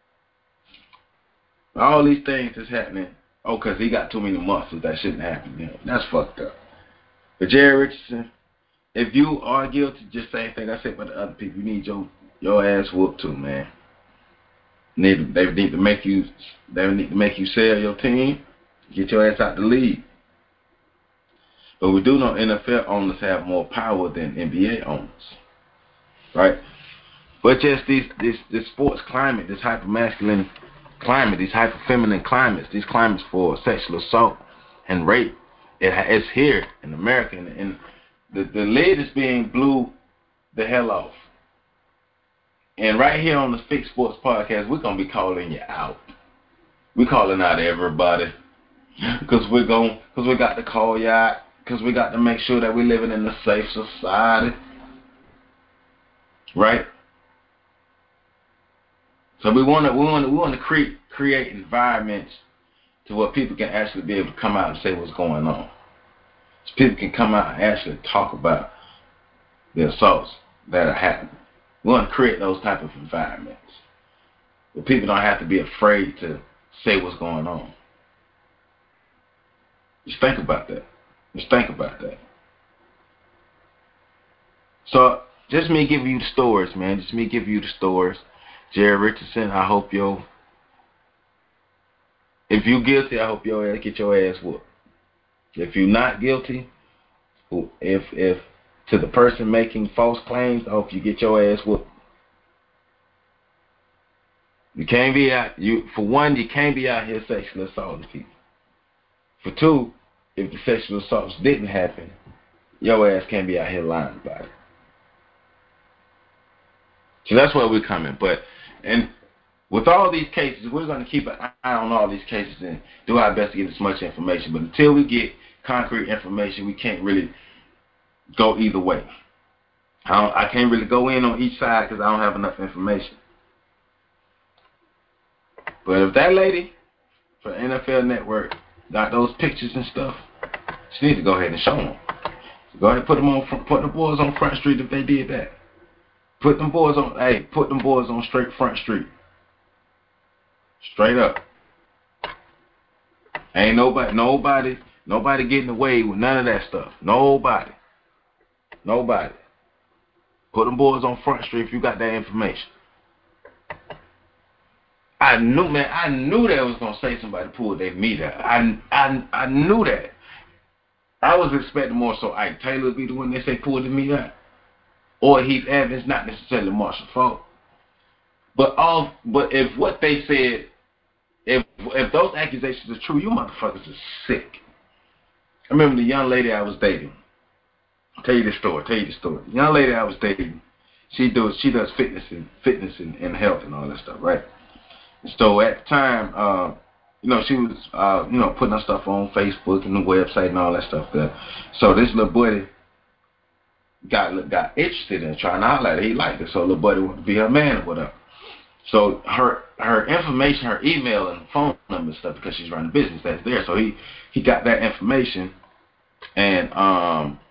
All these things is happening. Oh, because he got too many muscles that shouldn't happen to him. That's fucked up. But Jerry Richardson, if you are guilty, just same thing I said about the other people. You need your your ass whooped too, man. Need they need to make you they need to make you sell your team, get your ass out the league. But we do know N F L owners have more power than N B A owners, right? But just these this this sports climate, this hyper masculine climate, these hyper feminine climates, these climates for sexual assault and rape, it, it's here in America, and, and The, the lid is being blew the hell off. And right here on the Fix Sports Podcast, we're going to be calling you out. We're calling out everybody. Because we're going, because we got to call you out. Because we got to make sure that we're living in a safe society. Right? So we want to, we want to, we want to create, create environments to where people can actually be able to come out and say what's going on. So people can come out and actually talk about the assaults that are happening. We want to create those type of environments where people don't have to be afraid to say what's going on. Just think about that. Just think about that. So, just me giving you the stories, man. Just me giving you the stories. Jerry Richardson, I hope you'll, if you're guilty, I hope your ass get your ass whooped. If you're not guilty, if if to the person making false claims, I hope you get your ass whooped. You can't be out. You for one, you can't be out here sexually assaulting people. For two, if the sexual assaults didn't happen, your ass can't be out here lying about it. So that's where we're coming. But and with all these cases, we're going to keep an eye on all these cases and do our best to get as much information. But until we get concrete information, we can't really go either way. I, don't, I can't really go in on each side because I don't have enough information. But if that lady for N F L Network got those pictures and stuff, she needs to go ahead and show them. So go ahead and put them on, put the boys on Front Street if they did that. Put them boys on, hey, put them boys on straight Front Street. Straight up. Ain't nobody, nobody, nobody getting away with none of that stuff. Nobody. Nobody. Put them boys on Front Street if you got that information. I knew, man, I knew that was going to say somebody pulled their meat out. I, I, I knew that. I was expecting more so Ike Taylor would be the one that say pulled the meat out. Or Heath Evans, not necessarily Marshall Faulk. But all, but if what they said, if if those accusations are true, you motherfuckers are sick. I remember the young lady I was dating. I'll tell you the story. Tell you the story. The young lady I was dating, she does she does fitness and fitness and, and health and all that stuff, right? And so at the time, uh, you know, she was uh, you know, putting her stuff on Facebook and the website and all that stuff there. So this little buddy got got interested in trying to holler at her. He liked her, so little buddy wanted to be her man or whatever. So her her information, her email and phone number and stuff, because she's running a business, that's there. So he, he got that information and um,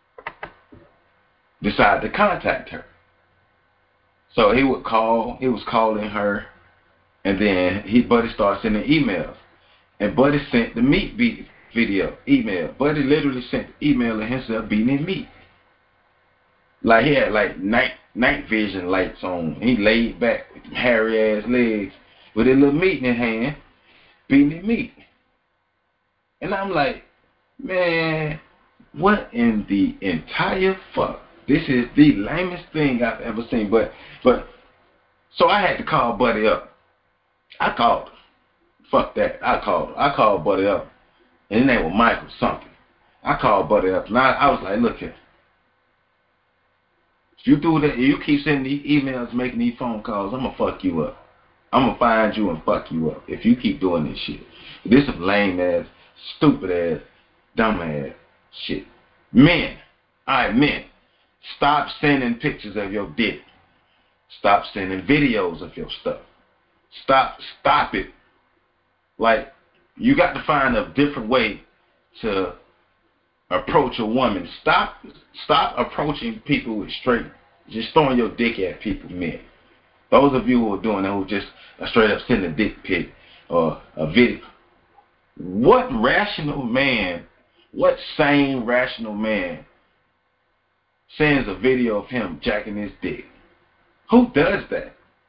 decided to contact her. So he would call, he was calling her, and then he Buddy started sending emails. And Buddy sent the meat beat video, email. Buddy literally sent the email of himself beating his meat. Like he had like night night vision lights on. He laid back with them hairy ass legs with his little meat in his hand, beating his meat. And I'm like, man, what in the entire fuck? This is the lamest thing I've ever seen. But but so I had to call Buddy up. I called him. Fuck that. I called him. I called Buddy up. And his name was Michael something. I called Buddy up. And I, I was like, look here. If you do that, you keep sending these emails, making these phone calls, I'm gonna fuck you up. I'm gonna find you and fuck you up if you keep doing this shit. This some lame ass, stupid ass, dumb ass shit. Men, alright, men, stop sending pictures of your dick. Stop sending videos of your stuff. Stop, stop it. Like, you got to find a different way to approach a woman. Stop, stop approaching people with straight, just throwing your dick at people, men. Those of you who are doing that, who just uh, straight up send a dick pic or a video. What rational man, what sane rational man sends a video of him jacking his dick? Who does that?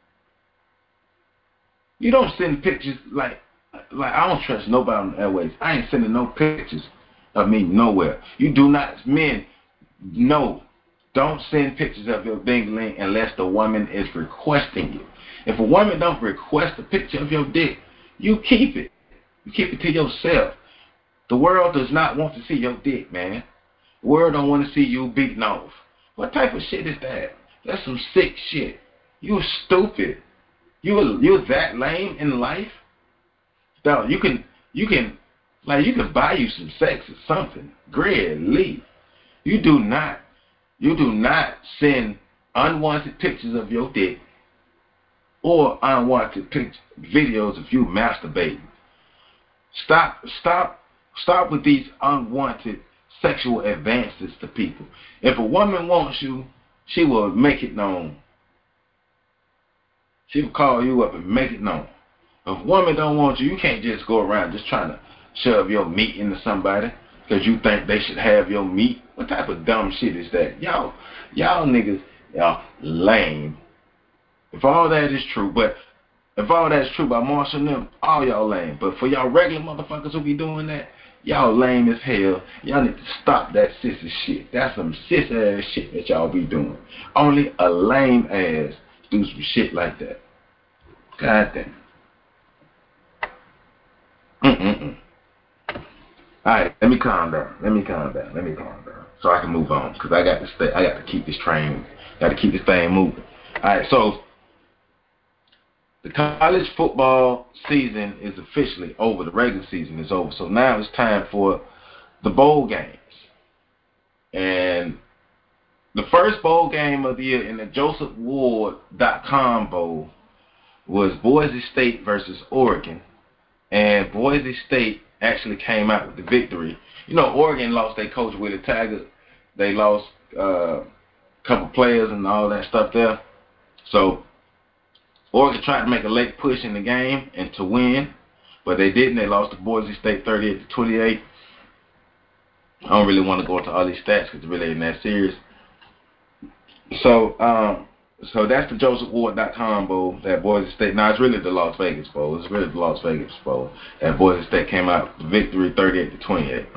You don't send pictures like, like I don't trust nobody on the airways. I ain't sending no pictures of me nowhere. You do not, men, no. Don't send pictures of your ding-a-ling unless the woman is requesting you. If a woman don't request a picture of your dick, you keep it. You keep it to yourself. The world does not want to see your dick, man. The world don't want to see you beating off. What type of shit is that? That's some sick shit. You're stupid. You're, you're that lame in life? Dog, you can, you can, like, you can buy you some sex or something. Really. You do not. You do not send unwanted pictures of your dick or unwanted pictures, videos of you masturbating. Stop, stop, stop with these unwanted sexual advances to people. If a woman wants you, she will make it known. She will call you up and make it known. If a woman don't want you, you can't just go around just trying to shove your meat into somebody because you think they should have your meat. What type of dumb shit is that? Y'all, y'all niggas, y'all lame. If all that is true, but if all that's true by Marshall and them, all y'all lame. But for y'all regular motherfuckers who be doing that, y'all lame as hell. Y'all need to stop that sissy shit. That's some sis ass shit that y'all be doing. Only a lame ass do some shit like that. God damn. Mm-mm-mm. Alright, let me calm down. Let me calm down. Let me calm down. So I can move on. Because I got to stay. I got to keep this train. Got to keep this thing moving. Alright, so the college football season is officially over. The regular season is over. So now it's time for the bowl games. And the first bowl game of the year in the Joseph Ward dot com Bowl was Boise State versus Oregon. And Boise State actually came out with the victory. You know, Oregon lost their coach, Willie Taggart. They lost uh, a couple players and all that stuff there. So Oregon tried to make a late push in the game and to win, but they didn't. They lost to Boise State thirty-eight to twenty-eight. I don't really want to go into all these stats because it really ain't that serious. So, um, so that's the Joseph Ward dot com Bowl that Boise State. Now it's really the Las Vegas Bowl. It's really the Las Vegas Bowl that Boise State came out with victory thirty-eight to twenty-eight.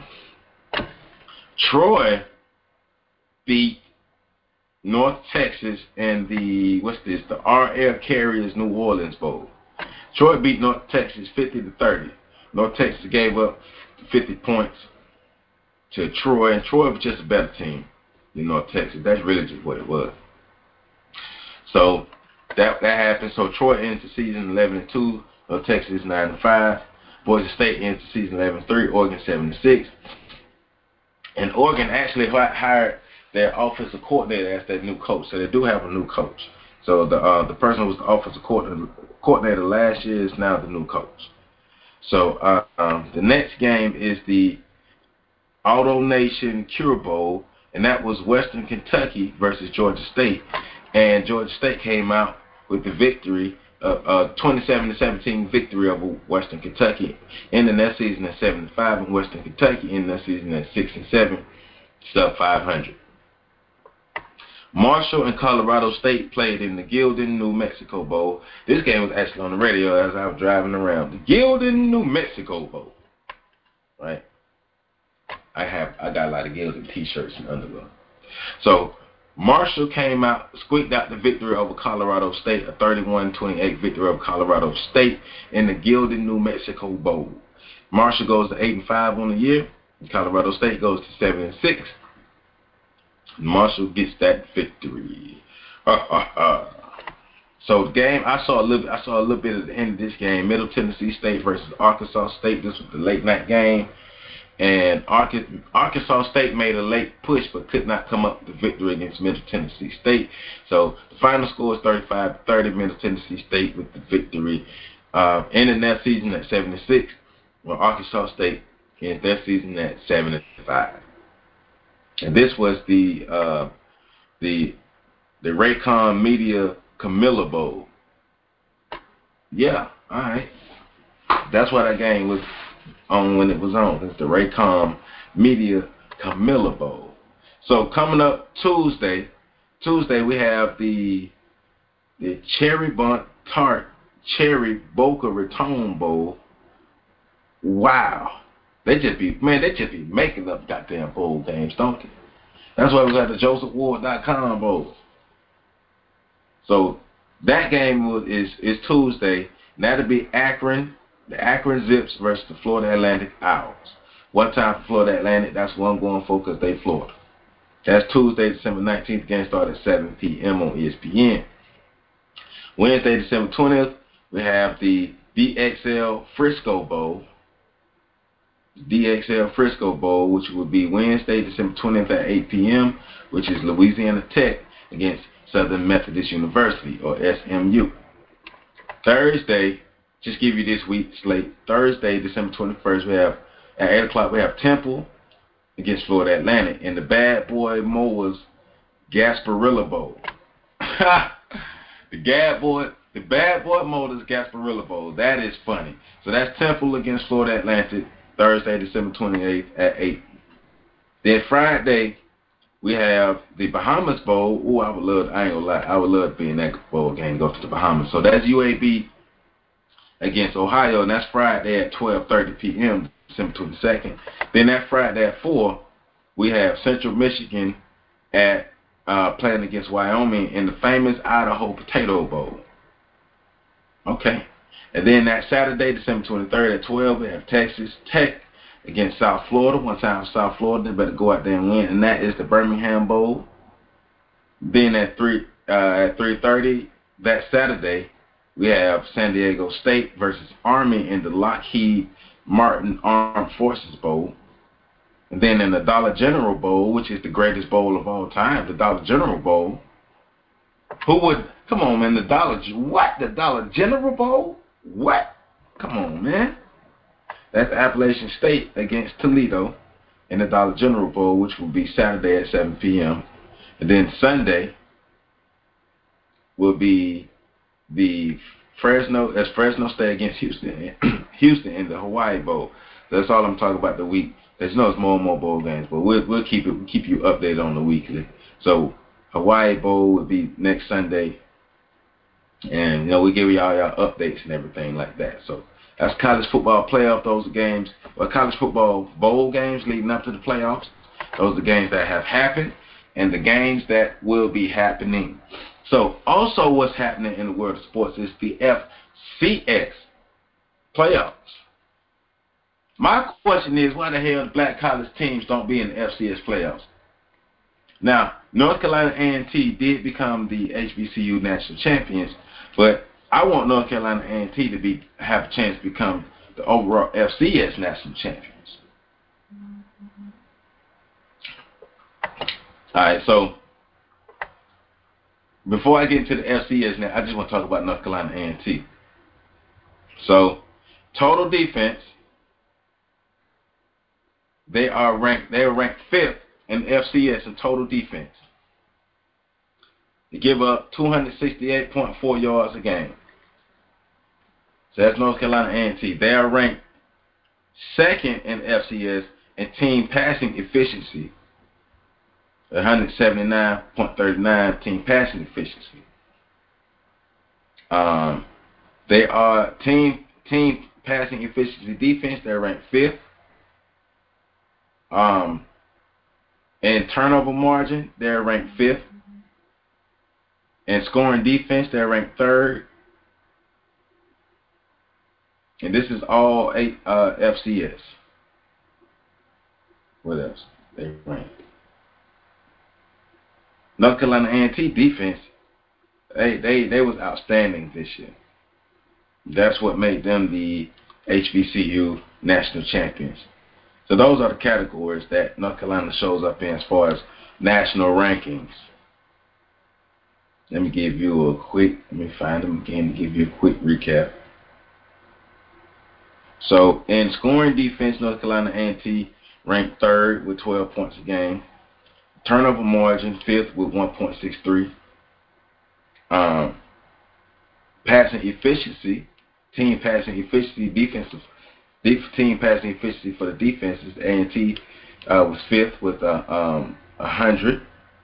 Troy beat North Texas and the what's this? The R F Carriers New Orleans Bowl. Troy beat North Texas fifty to thirty. North Texas gave up fifty points to Troy, and Troy was just a better team than North Texas. That's really just what it was. So that that happened. So Troy ends the season eleven and two. North Texas nine and five. Boise State ends the season eleven and three. Oregon seven and six. And Oregon actually hired their offensive coordinator as their new coach. So they do have a new coach. So the uh, the person who was the offensive coordinator, coordinator last year is now the new coach. So uh, um, the next game is the Auto Nation Cure Bowl, and that was Western Kentucky versus Georgia State. And Georgia State came out with the victory, uh, uh, twenty-seven to seventeen victory over Western Kentucky, ending that season at seven and five, and Western Kentucky ending that season at six and seven, sub five hundred. Marshall and Colorado State played in the Gildan, New Mexico Bowl. This game was actually on the radio as I was driving around. The Gildan, New Mexico Bowl. Right? I have I got a lot of Gildan t-shirts and underwear. So Marshall came out, squeaked out the victory over Colorado State, a thirty-one twenty-eight victory over Colorado State in the Gildan, New Mexico Bowl. Marshall goes to eight and five on the year, and Colorado State goes to seven and six. Marshall gets that victory. Ha ha ha. So the game, I saw a little, I saw a little bit at the end of this game. Middle Tennessee State versus Arkansas State. This was the late night game, and Arkansas State made a late push, but could not come up with the victory against Middle Tennessee State. So the final score is thirty-five to thirty. Middle Tennessee State with the victory, uh, ending their season at seven and six, while Arkansas State ends their season at seven and five. And this was the uh, the the Raycom Media Camilla Bowl. Yeah, all right. That's why that game was on when it was on. It's the Raycom Media Camilla Bowl. So coming up Tuesday, Tuesday we have the the Cherry Bun Tart Cherry Boca Raton Bowl. Wow. They just be, man, they just be making up goddamn bowl games, don't they? That's why it was at the Joseph Ward dot com Bowl. So that game was, is, is Tuesday. And that'll be Akron, the Akron Zips versus the Florida Atlantic Owls. What time for Florida Atlantic? That's what I'm going for because they Florida. That's Tuesday, December nineteenth. The game starts at seven p.m. on E S P N. Wednesday, December twentieth, we have the D X L Frisco Bowl. D X L Frisco Bowl, which will be Wednesday, December twentieth at eight p.m., which is Louisiana Tech against Southern Methodist University, or S M U. Thursday, just give you this week's slate. Thursday, December twenty-first, we have, at eight o'clock, we have Temple against Florida Atlantic in the Bad Boy Mowers Gasparilla Bowl. the Bad Boy, the Bad Boy Mowers Gasparilla Bowl. That is funny. So that's Temple against Florida Atlantic, Thursday, December twenty-eighth at eight. Then Friday, we have the Bahamas Bowl. Ooh, I would love, I ain't gonna lie, I would love to be in that bowl game and go to the Bahamas. So that's U A B against Ohio, and that's Friday at twelve thirty p.m., December twenty-second. Then that Friday at four, we have Central Michigan at uh, playing against Wyoming in the famous Idaho Potato Bowl. Okay. And then that Saturday, December twenty-third at twelve, we have Texas Tech against South Florida. One time for South Florida, they better go out there and win. And that is the Birmingham Bowl. Then at three uh, at three thirty that Saturday, we have San Diego State versus Army in the Lockheed Martin Armed Forces Bowl. And then in the Dollar General Bowl, which is the greatest bowl of all time, the Dollar General Bowl. Who would, come on, man, the Dollar, what? The Dollar General Bowl? What? Come on, man. That's Appalachian State against Toledo in the Dollar General Bowl, which will be Saturday at seven p.m. And then Sunday will be the Fresno, as Fresno State against Houston, Houston in the Hawaii Bowl. That's all I'm talking about the week. There's no more and more bowl games, but we'll we'll keep it we'll keep you updated on the weekly. So Hawaii Bowl will be next Sunday. And, you know, we give y'all y'all updates and everything like that. So that's college football playoff. Those are games, well, college football bowl games leading up to the playoffs. Those are games that have happened and the games that will be happening. So also what's happening in the world of sports is the F C S playoffs. My question is, why the hell the black college teams don't be in the F C S playoffs? Now, North Carolina A and T did become the H B C U national champions, but I want North Carolina A and T to be have a chance to become the overall F C S national champions. All right, so before I get into the F C S now, I just want to talk about North Carolina A and T. So, total defense, they are ranked. They are ranked fifth in F C S in total defense. They give up two hundred sixty-eight point four yards a game. So that's North Carolina A and T. They are ranked second in F C S in team passing efficiency. one seventy-nine point three nine team passing efficiency. Um, they are team team passing efficiency defense. They're ranked fifth. Um, in turnover margin, they're ranked fifth. In scoring defense, they're ranked third. And this is all eight uh, F C S. What else? They ranked. North Carolina A and T defense, they, they, they was outstanding this year. That's what made them the H B C U national champions. So those are the categories that North Carolina shows up in as far as national rankings. Let me give you a quick, let me find them again to give you a quick recap. So in scoring defense, North Carolina A and T ranked third with twelve points a game. Turnover margin, fifth with one point six three. Um, passing efficiency, team passing efficiency, defensive, def, team passing efficiency for the defenses, A and T uh, was fifth with uh, um, one hundred.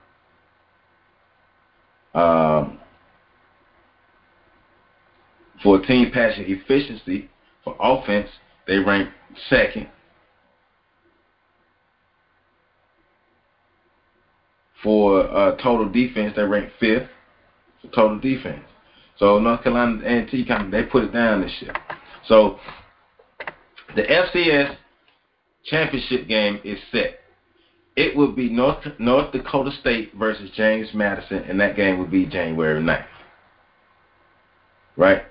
Um, for team passing efficiency for offense, they ranked second. For uh, total defense, they ranked fifth for total defense. So North Carolina A and T kind of they put it down this year. So the F C S championship game is set. It will be North North Dakota State versus James Madison, and that game will be January ninth. Right?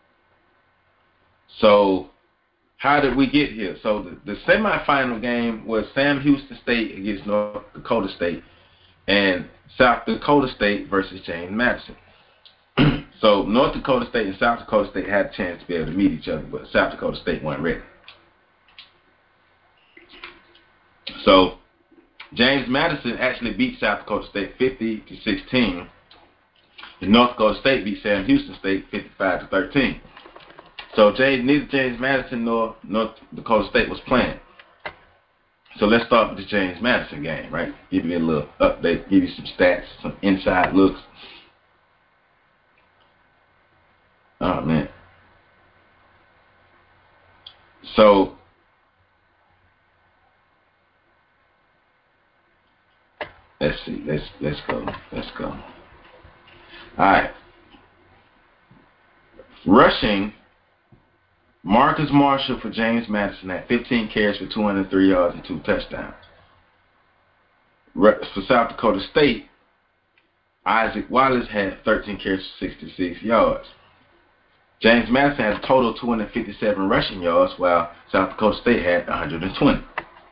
So how did we get here? So the, the semifinal game was Sam Houston State against North Dakota State, and South Dakota State versus James Madison. So North Dakota State and South Dakota State had a chance to be able to meet each other, but South Dakota State weren't ready. So James Madison actually beat South Dakota State fifty to sixteen. And North Dakota State beat Sam Houston State fifty-five to thirteen. So James, neither James Madison nor North Dakota State was playing. So let's start with the James Madison game, right? Give you a little update, give you some stats, some inside looks. Oh man. So let's see, let's let's go, let's go. All right. Rushing, Marcus Marshall for James Madison had fifteen carries for two hundred three yards and two touchdowns. For South Dakota State, Isaac Wallace had thirteen carries for sixty-six yards. James Madison had a total of two hundred fifty-seven rushing yards, while South Dakota State had one hundred twenty.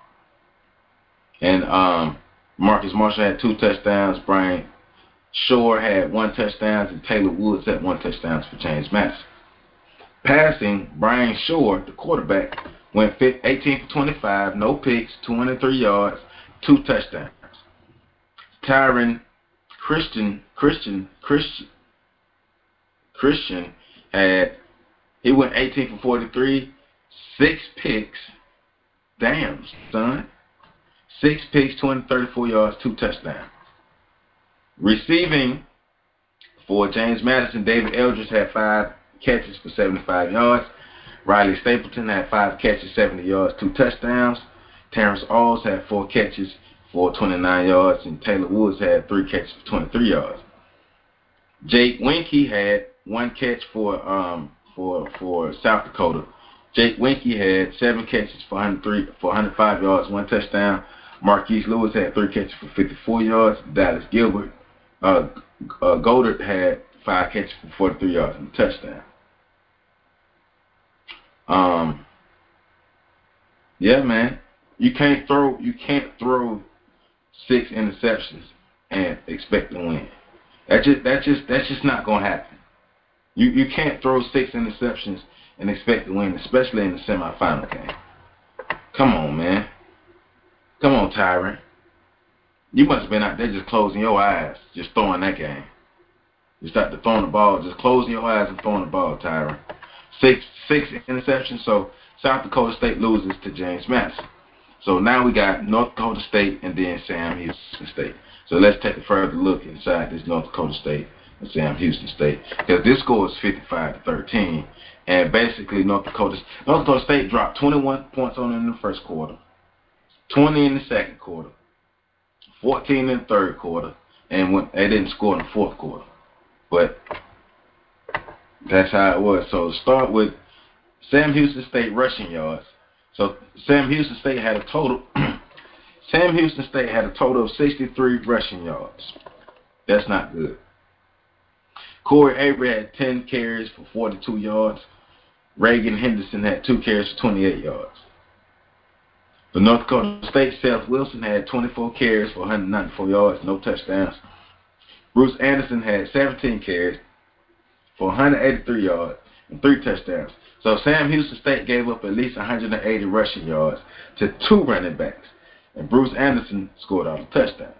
And um, Marcus Marshall had two touchdowns. Brian Shore had one touchdown, and Taylor Woods had one touchdown for James Madison. Passing, Brian Shore, the quarterback, went eighteen for twenty-five, no picks, two hundred three yards, two touchdowns. Tyron Christian, Christian, Christian, Christian had, he went eighteen for forty-three, six picks. Damn, son. Six picks, two hundred thirty-four yards, two touchdowns. Receiving for James Madison, David Eldridge had five catches for seventy-five yards. Riley Stapleton had five catches, seventy yards, two touchdowns. Terrence Alls had four catches for twenty-nine yards, and Taylor Woods had three catches for twenty-three yards. Jake Winkie had one catch for um for for South Dakota. Jake Winkie had seven catches for one hundred three for one hundred five yards, one touchdown. Marquise Lewis had three catches for fifty-four yards. Dallas Gilbert, uh, uh, Goddard had five catches for forty-three yards and a touchdown. Um, yeah, man, you can't throw you can't throw six interceptions and expect to win. That just that just that's just not gonna happen. You you can't throw six interceptions and expect to win, especially in the semifinal game. Come on, man. Come on, Tyron. You must have been out there just closing your eyes, just throwing that game. You started throwing the ball, just closing your eyes and throwing the ball, Tyron. Six six interceptions, so South Dakota State loses to James Madison. So now we got North Dakota State and then Sam Houston State. So let's take a further look inside this North Dakota State and Sam Houston State. Because this score is fifty-five to thirteen. And basically North Dakota North Dakota State dropped twenty-one points on them in the first quarter, twenty in the second quarter, fourteen in the third quarter, and when they didn't score in the fourth quarter. But that's how it was. So start with Sam Houston State rushing yards. So Sam Houston State had a total Sam Houston State had a total of sixty-three rushing yards. That's not good. Corey Avery had ten carries for forty-two yards. Reagan Henderson had two carries for twenty-eight yards. For North Dakota State, Seth Wilson had twenty-four carries for one hundred ninety-four yards, no touchdowns. Bruce Anderson had seventeen carries for one hundred eighty-three yards and three touchdowns. So Sam Houston State gave up at least one hundred eighty rushing yards to two running backs, and Bruce Anderson scored all the touchdowns.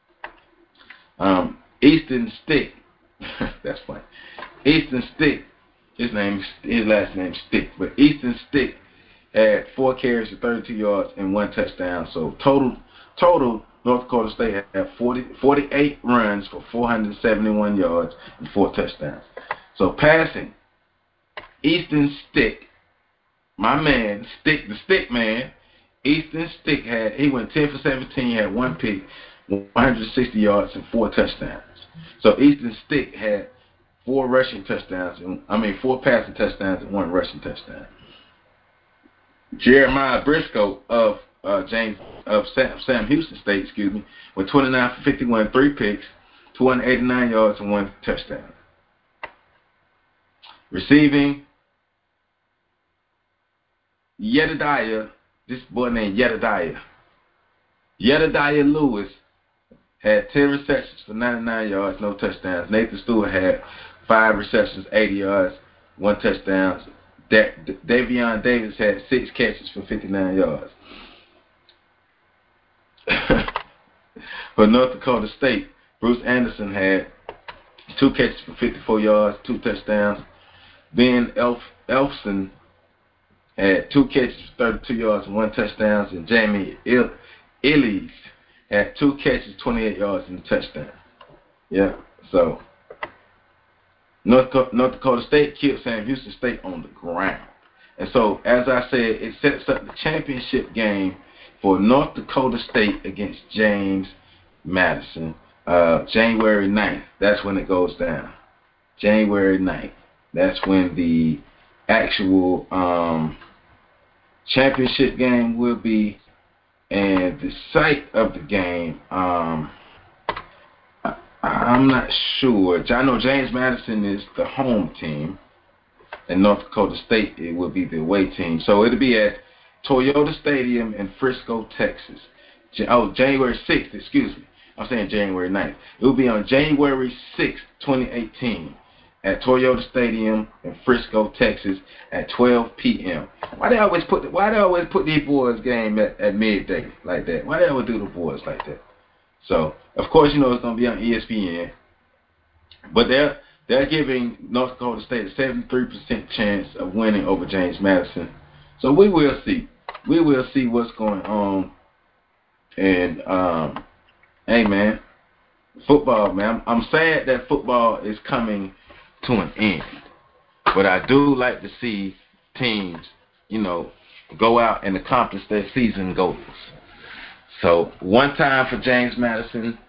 Um, Easton Stick, that's funny. Easton Stick, his name, his last name is Stick, but Easton Stick had four carries for thirty-two yards and one touchdown. So total, total North Dakota State had forty, forty-eight runs for four hundred seventy-one yards and four touchdowns. So passing, Easton Stick, my man, Stick, the Stick man, Easton Stick had, he went ten for seventeen, had one pick, one hundred sixty yards and four touchdowns. So Easton Stick had four rushing touchdowns, and I mean four passing touchdowns and one rushing touchdown. Jeremiah Briscoe of uh, James of Sam, Sam Houston State, excuse me, with twenty-nine for fifty-one, three picks, two hundred eighty-nine yards and one touchdown. Receiving, Jedediah, this boy named Jedediah. Jedediah Lewis had ten receptions for ninety-nine yards, no touchdowns. Nathan Stewart had five receptions, eighty yards, one touchdown. Da- Davion Davis had six catches for fifty-nine yards. For North Dakota State, Bruce Anderson had two catches for fifty-four yards, two touchdowns. Ben Elf- Elfson had two catches for thirty-two yards and one touchdown. And Jamie Il- Illies had two catches, twenty-eight yards and a touchdown. Yeah, so North, North Dakota State killed Sam Houston State on the ground. And so, as I said, it sets up the championship game for North Dakota State against James Madison. Uh, January ninth, that's when it goes down. January ninth, that's when the actual um, championship game will be. And the site of the game, um, I, I'm not sure. I know James Madison is the home team, and North Dakota State it will be the away team. So it'll be at Toyota Stadium in Frisco, Texas. Oh, January sixth, excuse me. I'm saying January ninth. It will be on January sixth, twenty eighteen. At Toyota Stadium in Frisco, Texas, at twelve p.m. Why they always put the, Why they always put these boys' game at, at midday like that? Why they always do the boys like that? So, of course, you know it's gonna be on E S P N, but they're they're giving North Dakota State a seventy-three percent chance of winning over James Madison. So we will see. We will see what's going on. And um, hey, man, football, man. I'm, I'm sad that football is coming to an end, but I do like to see teams, you know, go out and accomplish their season goals. So one time for James Madison,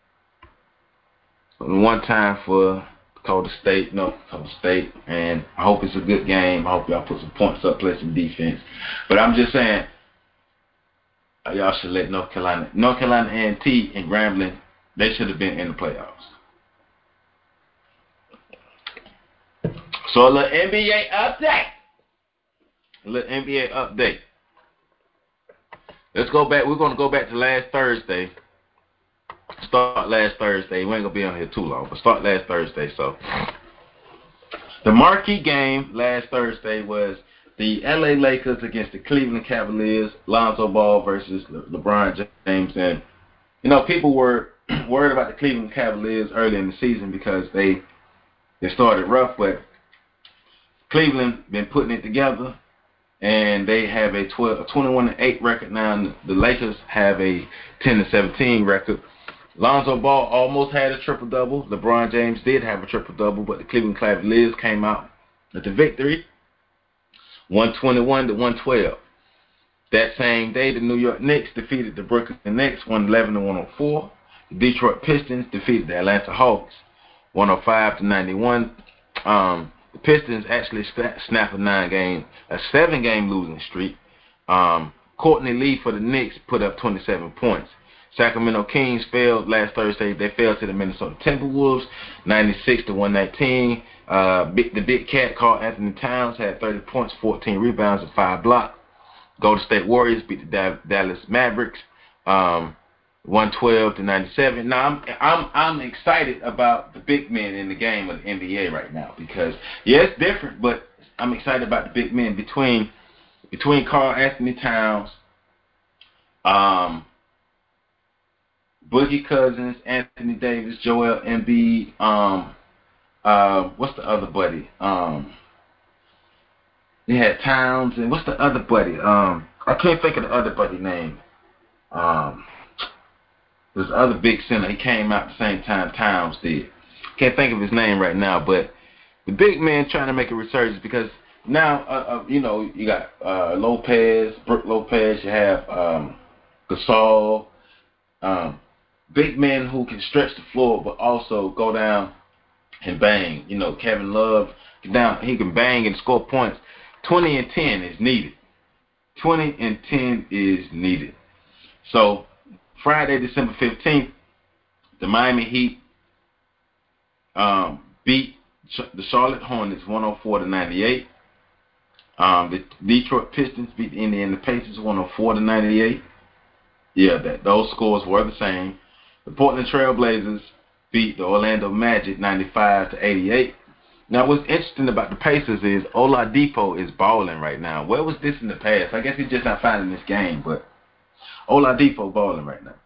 one time for Dakota State, North Dakota State, and I hope it's a good game. I hope y'all put some points up, play some defense. But I'm just saying, y'all should let North Carolina, North Carolina A and T and Grambling, they should have been in the playoffs. So a little N B A update. A little N B A update. Let's go back. We're going to go back to last Thursday. Start last Thursday. We ain't going to be on here too long, but start last Thursday. So the marquee game last Thursday was the L A Lakers against the Cleveland Cavaliers, Lonzo Ball versus Le- LeBron James. And, you know, people were worried about the Cleveland Cavaliers early in the season because they they started rough, but Cleveland been putting it together, and they have a twelve, a twenty-one to eight record now. The Lakers have a ten to seventeen record. Lonzo Ball almost had a triple-double. LeBron James did have a triple-double, but the Cleveland Cavaliers came out with the victory, one twenty-one to one twelve. That same day, the New York Knicks defeated the Brooklyn Nets, one eleven to one oh four. The Detroit Pistons defeated the Atlanta Hawks, one oh five to ninety-one. Um, the Pistons actually snapped a nine-game, a seven-game losing streak. Um, Courtney Lee for the Knicks put up twenty-seven points. Sacramento Kings failed last Thursday. They fell to the Minnesota Timberwolves, ninety-six to one nineteen. Uh, big, the big cat called Anthony Towns had thirty points, fourteen rebounds, and five blocks. Golden State Warriors beat the da- Dallas Mavericks, um, one twelve to ninety-seven. Now I'm I'm I'm excited about the big men in the game of the N B A right now because yeah, it's different, but I'm excited about the big men between between Karl Anthony Towns, um. Boogie Cousins, Anthony Davis, Joel Embiid, um, uh, what's the other buddy? Um, they had Towns, and what's the other buddy? Um, I can't think of the other buddy name. Um, there's the other big center. He came out the same time Towns did. Can't think of his name right now, but the big man trying to make a resurgence because now, uh, uh, you know, you got uh, Lopez, Brooke Lopez, you have um, Gasol, um, big men who can stretch the floor but also go down and bang. You know, Kevin Love, get down, he can bang and score points. twenty and ten is needed. twenty and ten is needed. So, Friday, December fifteenth, the Miami Heat um, beat the Charlotte Hornets one oh four to ninety-eight. Um, the Detroit Pistons beat the Indiana Pacers one oh four to ninety-eight. Yeah, that those scores were the same. The Portland Trail Blazers beat the Orlando Magic ninety-five to eighty-eight. Now, what's interesting about the Pacers is Oladipo is balling right now. Where was this in the past? I guess he's just not finding this game, but Oladipo balling right now.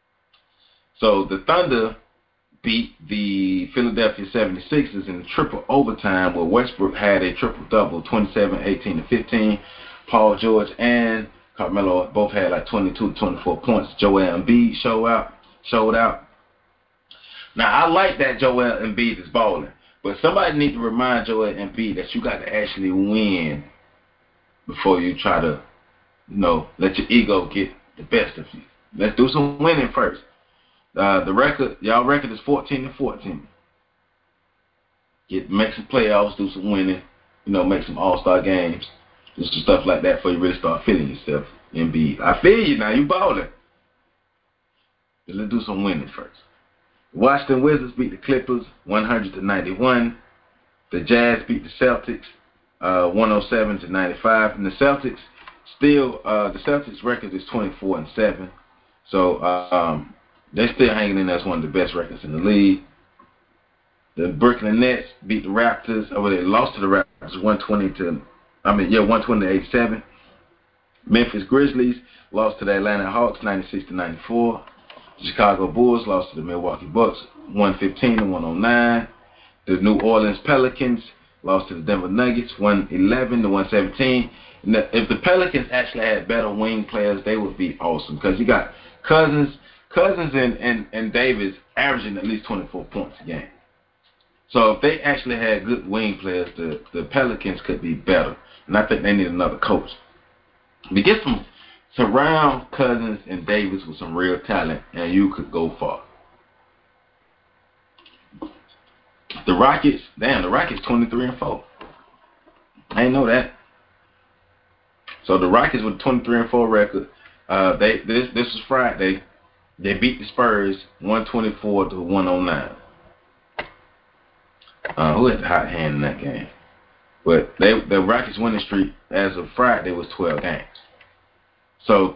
So the Thunder beat the Philadelphia seventy-sixers in triple overtime where Westbrook had a triple-double, twenty-seven, eighteen, and fifteen. Paul George and Carmelo both had like twenty-two to twenty-four points. Joel Embiid showed out. Showed out. Now, I like that Joel Embiid is balling, but somebody needs to remind Joel Embiid that you got to actually win before you try to, you know, let your ego get the best of you. Let's do some winning first. Uh, the record, y'all record is fourteen and fourteen. Get make some playoffs, do some winning, you know, make some All-Star games, do some stuff like that before you really start feeling yourself. Embiid, I feel you now. You balling. But let's do some winning first. The Washington Wizards beat the Clippers one hundred to ninety-one. The Jazz beat the Celtics uh, one oh seven to ninety-five. And the Celtics still, uh, the Celtics record is twenty-four and seven. So um, they're still hanging in as one of the best records in the league. The Brooklyn Nets beat the Raptors. Oh, they lost to the Raptors one twenty to, I mean, yeah, one twenty to eighty-seven. Memphis Grizzlies lost to the Atlanta Hawks ninety-six to ninety-four. Chicago Bulls lost to the Milwaukee Bucks one fifteen to one oh nine. The New Orleans Pelicans lost to the Denver Nuggets one eleven to one seventeen. And if the Pelicans actually had better wing players, they would be awesome because you got Cousins, Cousins and, and, and Davis averaging at least twenty-four points a game. So if they actually had good wing players, the, the Pelicans could be better. And I think they need another coach. To get some surround Cousins and Davis with some real talent, and you could go far. The Rockets, damn, the Rockets twenty-three and four. I didn't know that. So the Rockets with a twenty-three and four record, uh, they this this was Friday. They beat the Spurs one twenty-four to one oh nine. Uh, who had the hot hand in that game? But they the Rockets winning streak as of Friday was twelve games. So,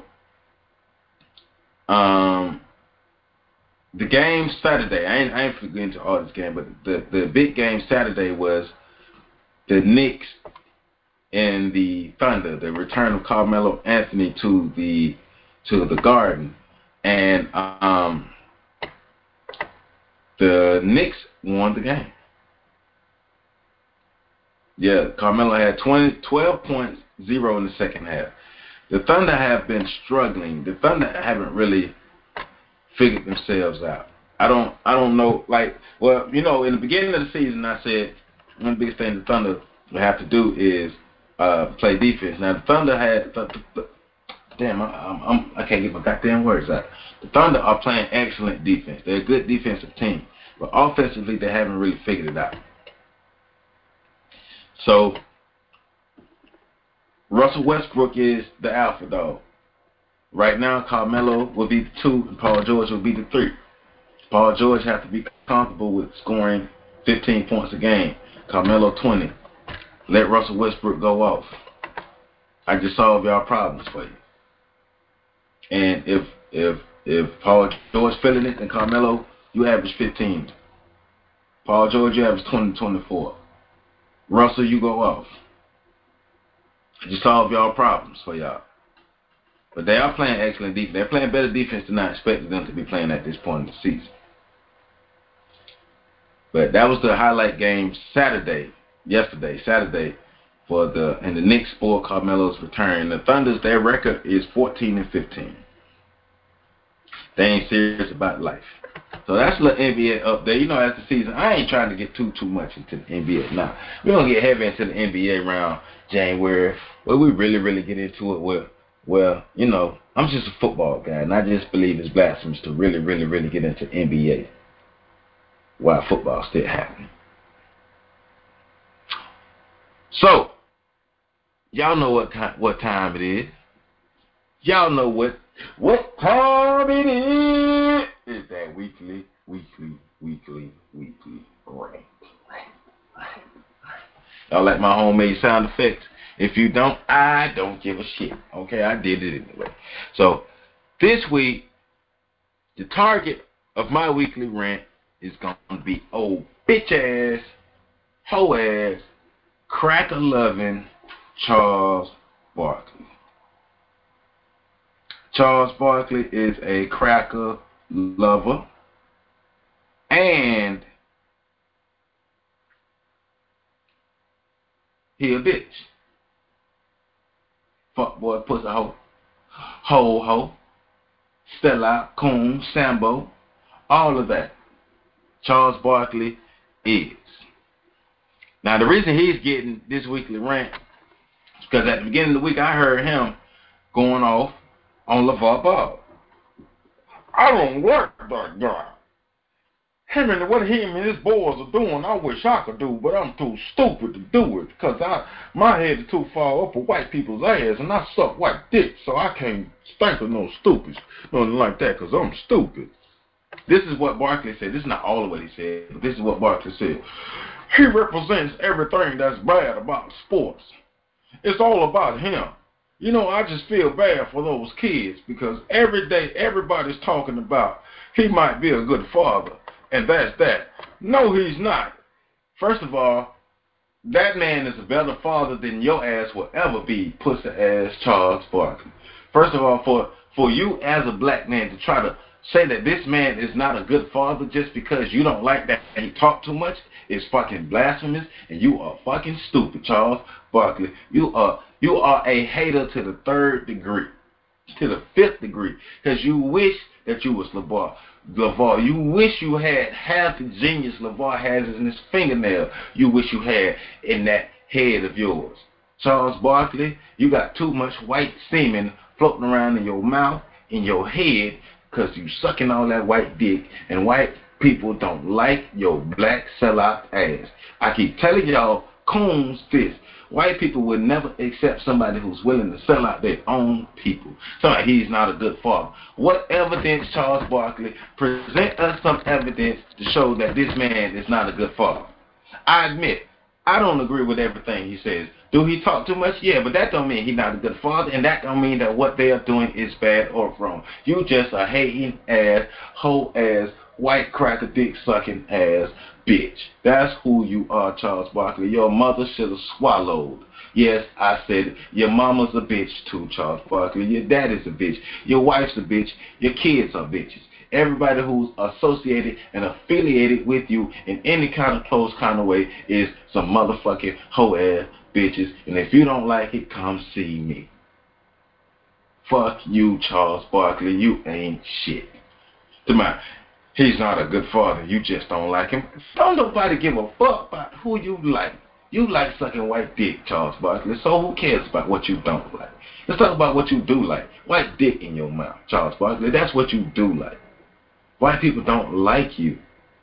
um, the game Saturday, I ain't, I ain't getting into all this game, but the, the big game Saturday was the Knicks in the Thunder, the return of Carmelo Anthony to the to the Garden, and um, the Knicks won the game. Yeah, Carmelo had twenty, twelve points, zero in the second half. The Thunder have been struggling. The Thunder haven't really figured themselves out. I don't I don't know, like, well, you know, in the beginning of the season, I said one of the biggest things the Thunder will have to do is uh, play defense. Now, the Thunder had, th- th- th- damn, I, I'm, I'm, I can't get my goddamn words out. The Thunder are playing excellent defense. They're a good defensive team. But offensively, they haven't really figured it out. So, Russell Westbrook is the alpha dog. Right now, Carmelo will be the two, and Paul George will be the three. Paul George has to be comfortable with scoring fifteen points a game. Carmelo twenty. Let Russell Westbrook go off. I just solved y'all problems for you. And if if if Paul George feeling it, then Carmelo, you average fifteen. Paul George, you average twenty, twenty-four. Russell, you go off. I just solved y'all problems for y'all. But they are playing excellent defense. They're playing better defense than I expected them to be playing at this point in the season. But that was the highlight game Saturday, yesterday, Saturday, for the and the Knicks for Carmelo's return. The Thunder's, their record is fourteen and fifteen. They ain't serious about life. So that's a little N B A update. You know, as the season, I ain't trying to get too too much into the N B A now. We're gonna get heavy into the N B A around January, where we really really get into it. Where, well, you know, I'm just a football guy, and I just believe it's blasphemous to really really really get into N B A while football's still happening. So, y'all know what what time it is. Y'all know what what time it is. It's that weekly, weekly, weekly, weekly rant. Y'all like my homemade sound effects? If you don't, I don't give a shit. Okay, I did it anyway. So, this week, the target of my weekly rant is going to be old bitch ass, hoe ass, cracker loving Charles Barkley. Charles Barkley is a cracker lover and he a bitch. Fuck boy, pussy hoe, ho ho, Stella, coon, Sambo, all of that. Charles Barkley is. Now the reason he's getting this weekly rant is because at the beginning of the week I heard him going off on LeVar Ball. I don't like that guy. Him and what him and his boys are doing, I wish I could do, but I'm too stupid to do it because I my head is too far up for white people's ass, and I suck white dick, so I can't think of no stupids, nothing like that, because I'm stupid. This is what Barkley said. This is not all of what he said, but this is what Barkley said. He represents everything that's bad about sports. It's all about him. You know, I just feel bad for those kids because every day everybody's talking about he might be a good father, and that's that. No, he's not. First of all, that man is a better father than your ass will ever be, pussy ass Charles Barkley. First of all, for, for you as a black man to try to say that this man is not a good father just because you don't like that and he talk too much is fucking blasphemous, and you are fucking stupid, Charles Barkley. You are you are a hater to the third degree, to the fifth degree, because you wish that you was LeVar. LeVar, you wish you had half the genius LeVar has in his fingernail. You wish you had in that head of yours. Charles Barkley, you got too much white semen floating around in your mouth, in your head, because you sucking all that white dick, and white people don't like your black sellout ass. I keep telling y'all, coons this. White people would never accept somebody who's willing to sell out their own people. Somebody he's not a good father. What evidence, Charles Barkley? Present us some evidence to show that this man is not a good father. I admit, I don't agree with everything he says. Do he talk too much? Yeah, but that don't mean he's not a good father, and that don't mean that what they are doing is bad or wrong. You just a hating ass, hoe ass, white cracker dick sucking ass, bitch. That's who you are, Charles Barkley. Your mother should have swallowed. Yes, I said it. Your mama's a bitch too, Charles Barkley. Your daddy's a bitch. Your wife's a bitch. Your kids are bitches. Everybody who's associated and affiliated with you in any kind of close kind of way is some motherfucking hoe-ass bitches. And if you don't like it, come see me. Fuck you, Charles Barkley. You ain't shit. Tomorrow. He's not a good father. You just don't like him. Don't nobody give a fuck about who you like. You like sucking white dick, Charles Barkley. So who cares about what you don't like? Let's talk about what you do like. White dick in your mouth, Charles Barkley. That's what you do like. White people don't like you.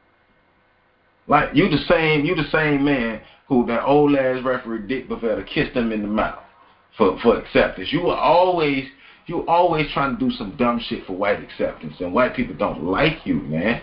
Like you the same. You the same man who that old ass referee Dick Bavetta kissed him in the mouth for for acceptance. You were always. You always trying to do some dumb shit for white acceptance, and white people don't like you, man.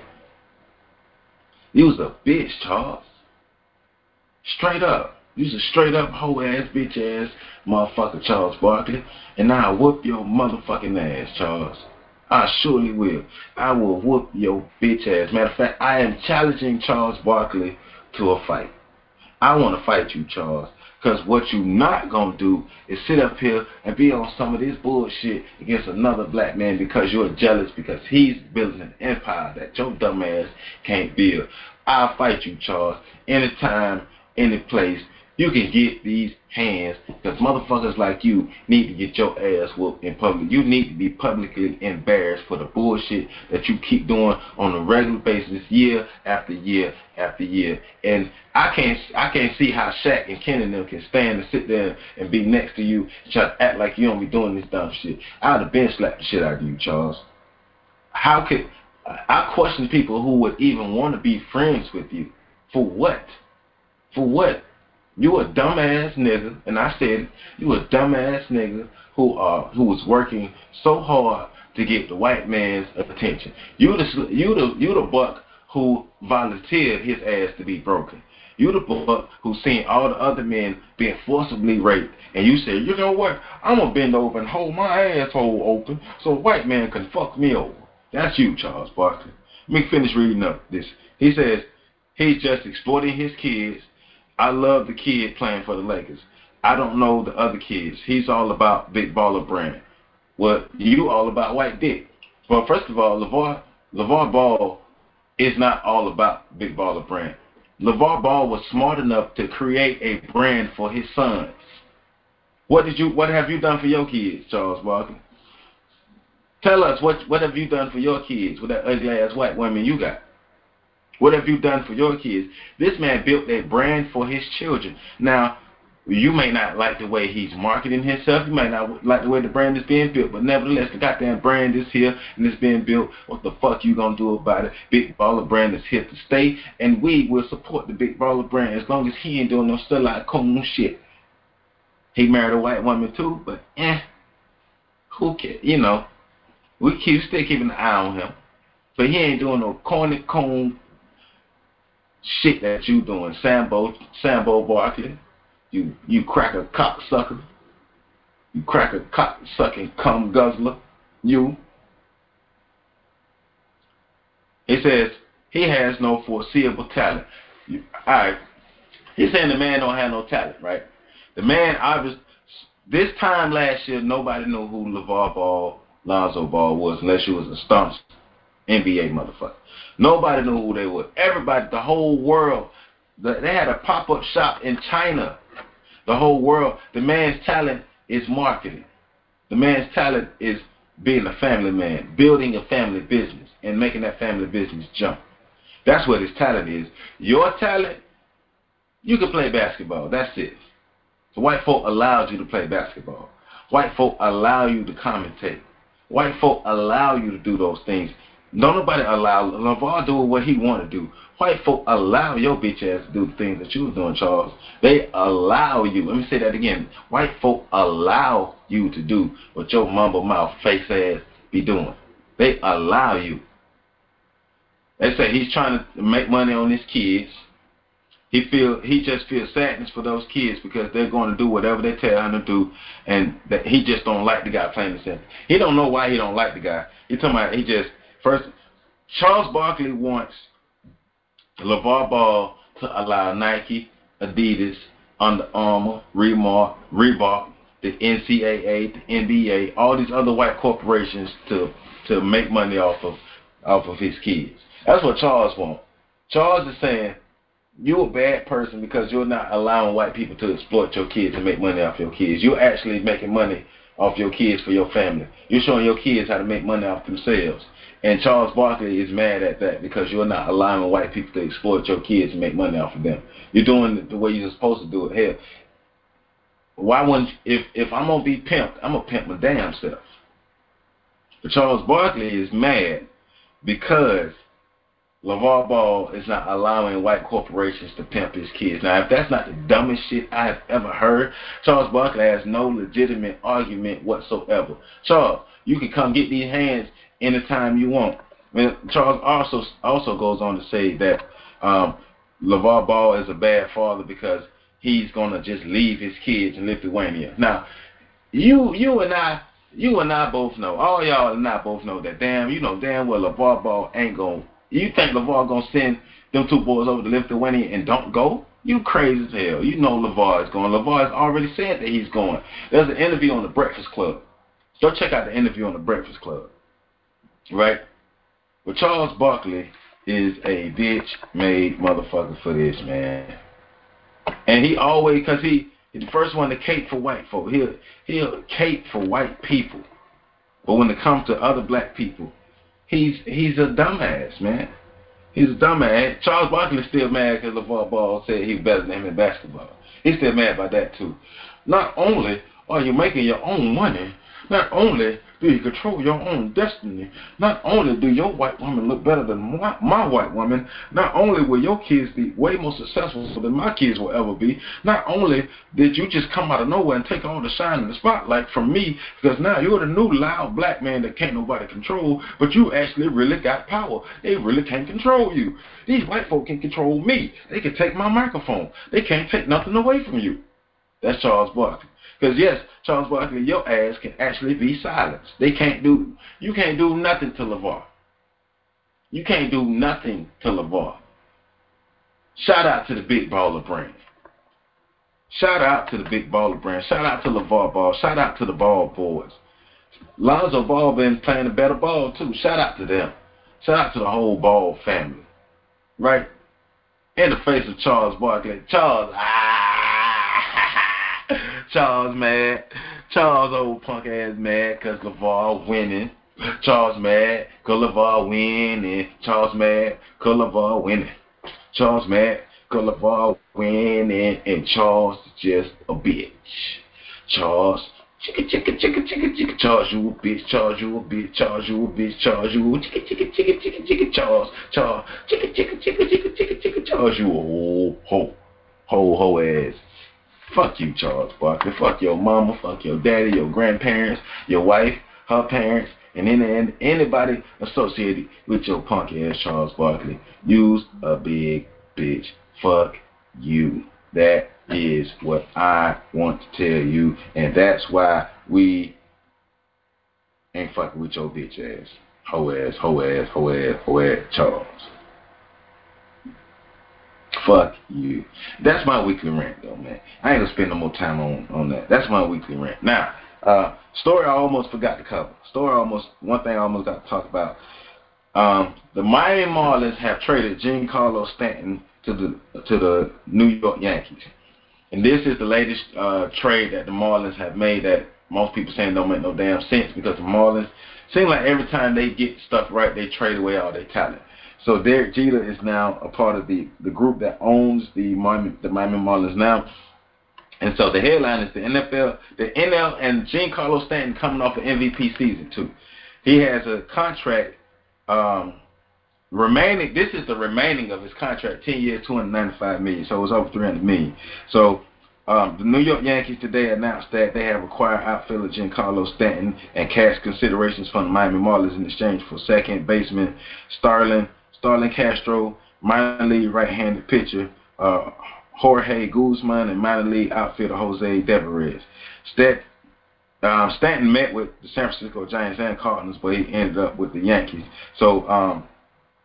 You was a bitch, Charles. Straight up. You was a straight up hoe ass bitch ass motherfucker, Charles Barkley. And now I whoop your motherfucking ass, Charles. I surely will. I will whoop your bitch ass. Matter of fact, I am challenging Charles Barkley to a fight. I want to fight you, Charles. Because what you not going to do is sit up here and be on some of this bullshit against another black man because you're jealous because he's building an empire that your dumb ass can't build. I'll fight you, Charles. Anytime, any place. You can get these hands because motherfuckers like you need to get your ass whooped in public. You need to be publicly embarrassed for the bullshit that you keep doing on a regular basis year after year after year. And I can't I can't see how Shaq and Ken and them can stand and sit there and be next to you and try to act like you don't be doing this dumb shit. I would have been slapped the shit out of you, Charles. How could I question people who would even want to be friends with you? For what? For what? You a dumbass nigga, and I said it, you a dumbass nigga who uh who was working so hard to get the white man's attention. You the you the you the buck who volunteered his ass to be broken. You the buck who seen all the other men being forcibly raped, and you said, you know what? I'm gonna bend over and hold my asshole open so a white man can fuck me over. That's you, Charles Barkley. Let me finish reading up this. He says he's just exploiting his kids. I love the kid playing for the Lakers. I don't know the other kids. He's all about Big Baller Brand. Well, you all about white dick. Well, first of all, LeVar, LeVar Ball is not all about Big Baller Brand. LeVar Ball was smart enough to create a brand for his sons. What did you? What have you done for your kids, Charles Barkley? Tell us what what have you done for your kids with that ugly ass white woman you got? What have you done for your kids? This man built a brand for his children. Now, you may not like the way he's marketing himself. You may not like the way the brand is being built. But nevertheless, the goddamn brand is here and it's being built. What the fuck you gonna do about it? Big Baller Brand is here to stay. And we will support the Big Baller Brand as long as he ain't doing no sellout coon shit. He married a white woman too, but eh. Who cares? You know, we keep still keeping an eye on him. But he ain't doing no corny coon shit that you doing, Sambo, Sambo Barkley. You you cracker cocksucker. You cracker cocksucking cum guzzler. You. He says he has no foreseeable talent. You, all right. He's saying the man don't have no talent, right? The man, obviously, this time last year, nobody knew who LeVar Ball, Lonzo Ball was unless you was a staunch N B A motherfucker. Nobody knew who they were. Everybody, the whole world, they had a pop-up shop in China. The whole world, the man's talent is marketing. The man's talent is being a family man, building a family business, and making that family business jump. That's what his talent is. Your talent, you can play basketball. That's it. So white folk allowed you to play basketball. White folk allow you to commentate. White folk allow you to do those things. Don't nobody allow LeVar do what he want to do. White folk allow your bitch ass to do the things that you was doing, Charles. They allow you. Let me say that again. White folk allow you to do what your mumble mouth face ass be doing. They allow you. They say he's trying to make money on his kids. He feel he just feels sadness for those kids because they're going to do whatever they tell him to do, and that he just don't like the guy playing the center. He don't know why he don't like the guy. He talking about he just first. Charles Barkley wants LeVar Ball to allow Nike, Adidas, Under Armour, Reebok, Reebok, the N C double A, the N B A, all these other white corporations to to make money off of off of his kids. That's what Charles wants. Charles is saying, you're a bad person because you're not allowing white people to exploit your kids and make money off your kids. You're actually making money off your kids for your family. You're showing your kids how to make money off themselves. And Charles Barkley is mad at that because you're not allowing white people to exploit your kids and make money off of them. You're doing it the way you're supposed to do it. Hell, why wouldn't, if, if I'm going to be pimped, I'm going to pimp my damn self. But Charles Barkley is mad because LeVar Ball is not allowing white corporations to pimp his kids. Now, if that's not the dumbest shit I have ever heard, Charles Barkley has no legitimate argument whatsoever. Charles, you can come get these hands anytime you want. I mean, Charles also also goes on to say that um, LeVar Ball is a bad father because he's going to just leave his kids in Lithuania. Now, you you and I, you and I both know, all y'all and I both know that damn, you know damn well LeVar Ball ain't going to. You think LeVar gonna send them two boys over to Lithuania and don't go? You crazy as hell. You know LeVar is going. LeVar has already said that he's going. There's an interview on the Breakfast Club. Go check out the interview on the Breakfast Club. Right? But Charles Barkley is a bitch-made motherfucker for this, man. And he always, because he, he's the first one to cape for white folk. He'll, he'll cape for white people. But when it comes to other black people, He's he's a dumbass, man. He's a dumbass. Charles Barkley's still mad because LeVar Ball said he was better than him in basketball. He's still mad about that, too. Not only are you making your own money, not only do you control your own destiny, not only do your white woman look better than my, my white woman, not only will your kids be way more successful than my kids will ever be, not only did you just come out of nowhere and take all the shine in the spotlight from me, because now you're the new loud black man that can't nobody control, but you actually really got power. They really can't control you. These white folk can control me. They can take my microphone. They can't take nothing away from you. That's Charles Barkley. Because yes, Charles Barkley, your ass can actually be silenced. They can't do, you can't do nothing to LeVar. You can't do nothing to LeVar. Shout out to the Big Baller brand. Shout out to the Big Baller brand. Shout out to LeVar Ball. Shout out to the Ball boys. Lonzo Ball been playing a better ball too. Shout out to them. Shout out to the whole Ball family. Right? In the face of Charles Barkley. Charles, ah. Charles mad. Charles old punk ass mad because LeVar winning. Charles mad because LeVar winning. Charles mad because LeVar winning. Charles mad because LeVar winning. And Charles just a bitch. Charles, chicka chicka chicka chicka chicka. Charles you a bitch. Charles you a bitch. Charles you a bitch. Charles you a chicka chicka chicka chicka chicka. Charles, Charles, chicka chicka chicka chicka chicka chicka. Charles you a whole ho ho ho ass. Fuck you, Charles Barkley. Fuck your mama, fuck your daddy, your grandparents, your wife, her parents, and any, anybody associated with your punk ass Charles Barkley. You's a big bitch. Fuck you. That is what I want to tell you, and that's why we ain't fucking with your bitch ass. Ho ass, ho ass, ho ass, ho ass, Charles. Fuck you. That's my weekly rant, though, man. I ain't gonna spend no more time on, on that. That's my weekly rant. Now, uh, story I almost forgot to cover. Story almost, one thing I almost got to talk about. Um, the Miami Marlins have traded Giancarlo Stanton to the to the New York Yankees. And this is the latest uh, trade that the Marlins have made that most people saying don't make no damn sense because the Marlins seem like every time they get stuff right, they trade away all their talent. So Derek Jeter is now a part of the, the group that owns the Miami, the Miami Marlins now. And so the headline is the N F L, the N L, and Giancarlo Stanton coming off an M V P season too. He has a contract um, remaining. This is the remaining of his contract, ten years, two hundred ninety-five million dollars. So it's over three hundred million dollars. So um, the New York Yankees today announced that they have acquired outfielder Giancarlo Stanton and cash considerations from the Miami Marlins in exchange for second baseman Starlin. Starlin Castro, minor league right-handed pitcher uh, Jorge Guzman, and minor league outfielder Jose Deverez. Stat, um, Stanton met with the San Francisco Giants and Cardinals, but he ended up with the Yankees. So um,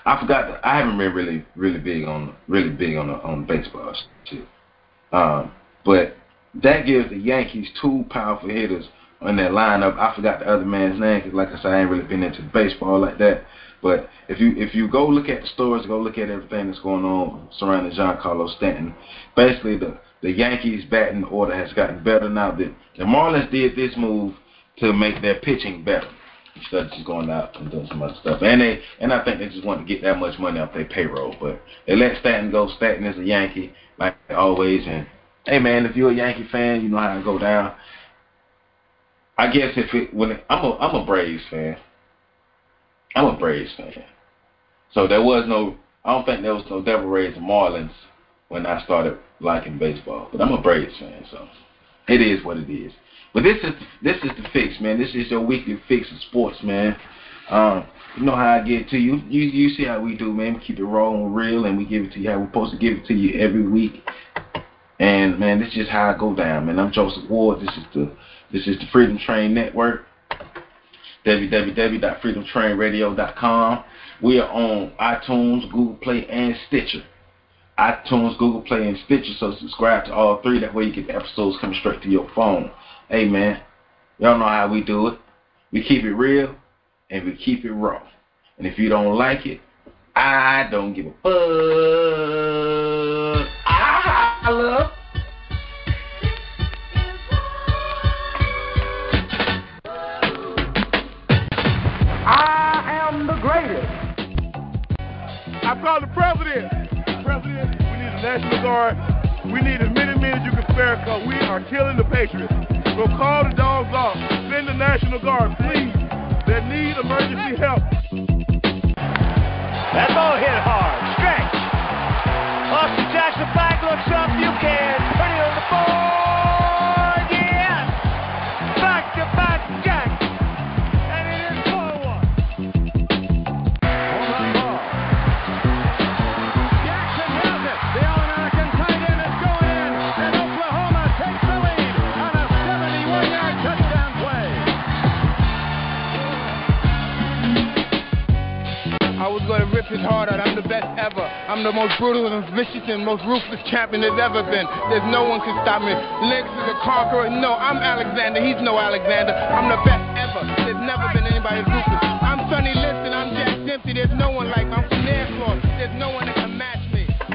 I forgot. That I haven't been really, really big on, really big on the, on baseball shit. Um, but that gives the Yankees two powerful hitters in that lineup. I forgot the other man's name because, like I said, I ain't really been into baseball like that. But if you if you go look at the stories, go look at everything that's going on surrounding Giancarlo Stanton. Basically, the the Yankees batting order has gotten better now. That the Marlins did this move to make their pitching better instead of just going out and doing some other stuff. And they and I think they just want to get that much money off their payroll. But they let Stanton go. Stanton is a Yankee, like always. And hey, man, if you're a Yankee fan, you know how to go down. I guess if it when it, I'm a I'm a Braves fan. I'm a Braves fan. So there was no, I don't think there was no Devil Rays and Marlins when I started liking baseball. But I'm a Braves fan, so it is what it is. But this is this is the fix, man. This is your weekly fix of sports, man. Um, you know how I get to you. You you see how we do, man. We keep it raw and real, and we give it to you how we're supposed to give it to you every week. And man, this is just how I go down, man. I'm Joseph Ward. This is the this is the Freedom Train Network. w w w dot freedom train radio dot com. We are on iTunes, Google Play, and Stitcher. iTunes, Google Play, and Stitcher, so subscribe to all three. That way you get the episodes coming straight to your phone. Hey, man, y'all know how we do it. We keep it real, and we keep it raw. And if you don't like it, I don't give a fuck. I love. I called the president. President, we need a National Guard. We need as many men as you can spare because we are killing the Patriots. So call the dogs off. Send the National Guard, please. They need emergency help. That ball hit hard. Stretch. Austin Jackson back looks up. You can. Pretty on the board. Yes. Back to back Jack. And it is four one. Hold on ball. Jackson has it. The All-American tight end is going in. And Oklahoma takes the lead on a seventy-one yard touchdown play. I was going to rip his heart out. I'm the best ever. I'm the most brutal and vicious and most ruthless champion there's ever been. There's no one can stop me. Lennox is a conqueror. No, I'm Alexander. He's no Alexander. I'm the best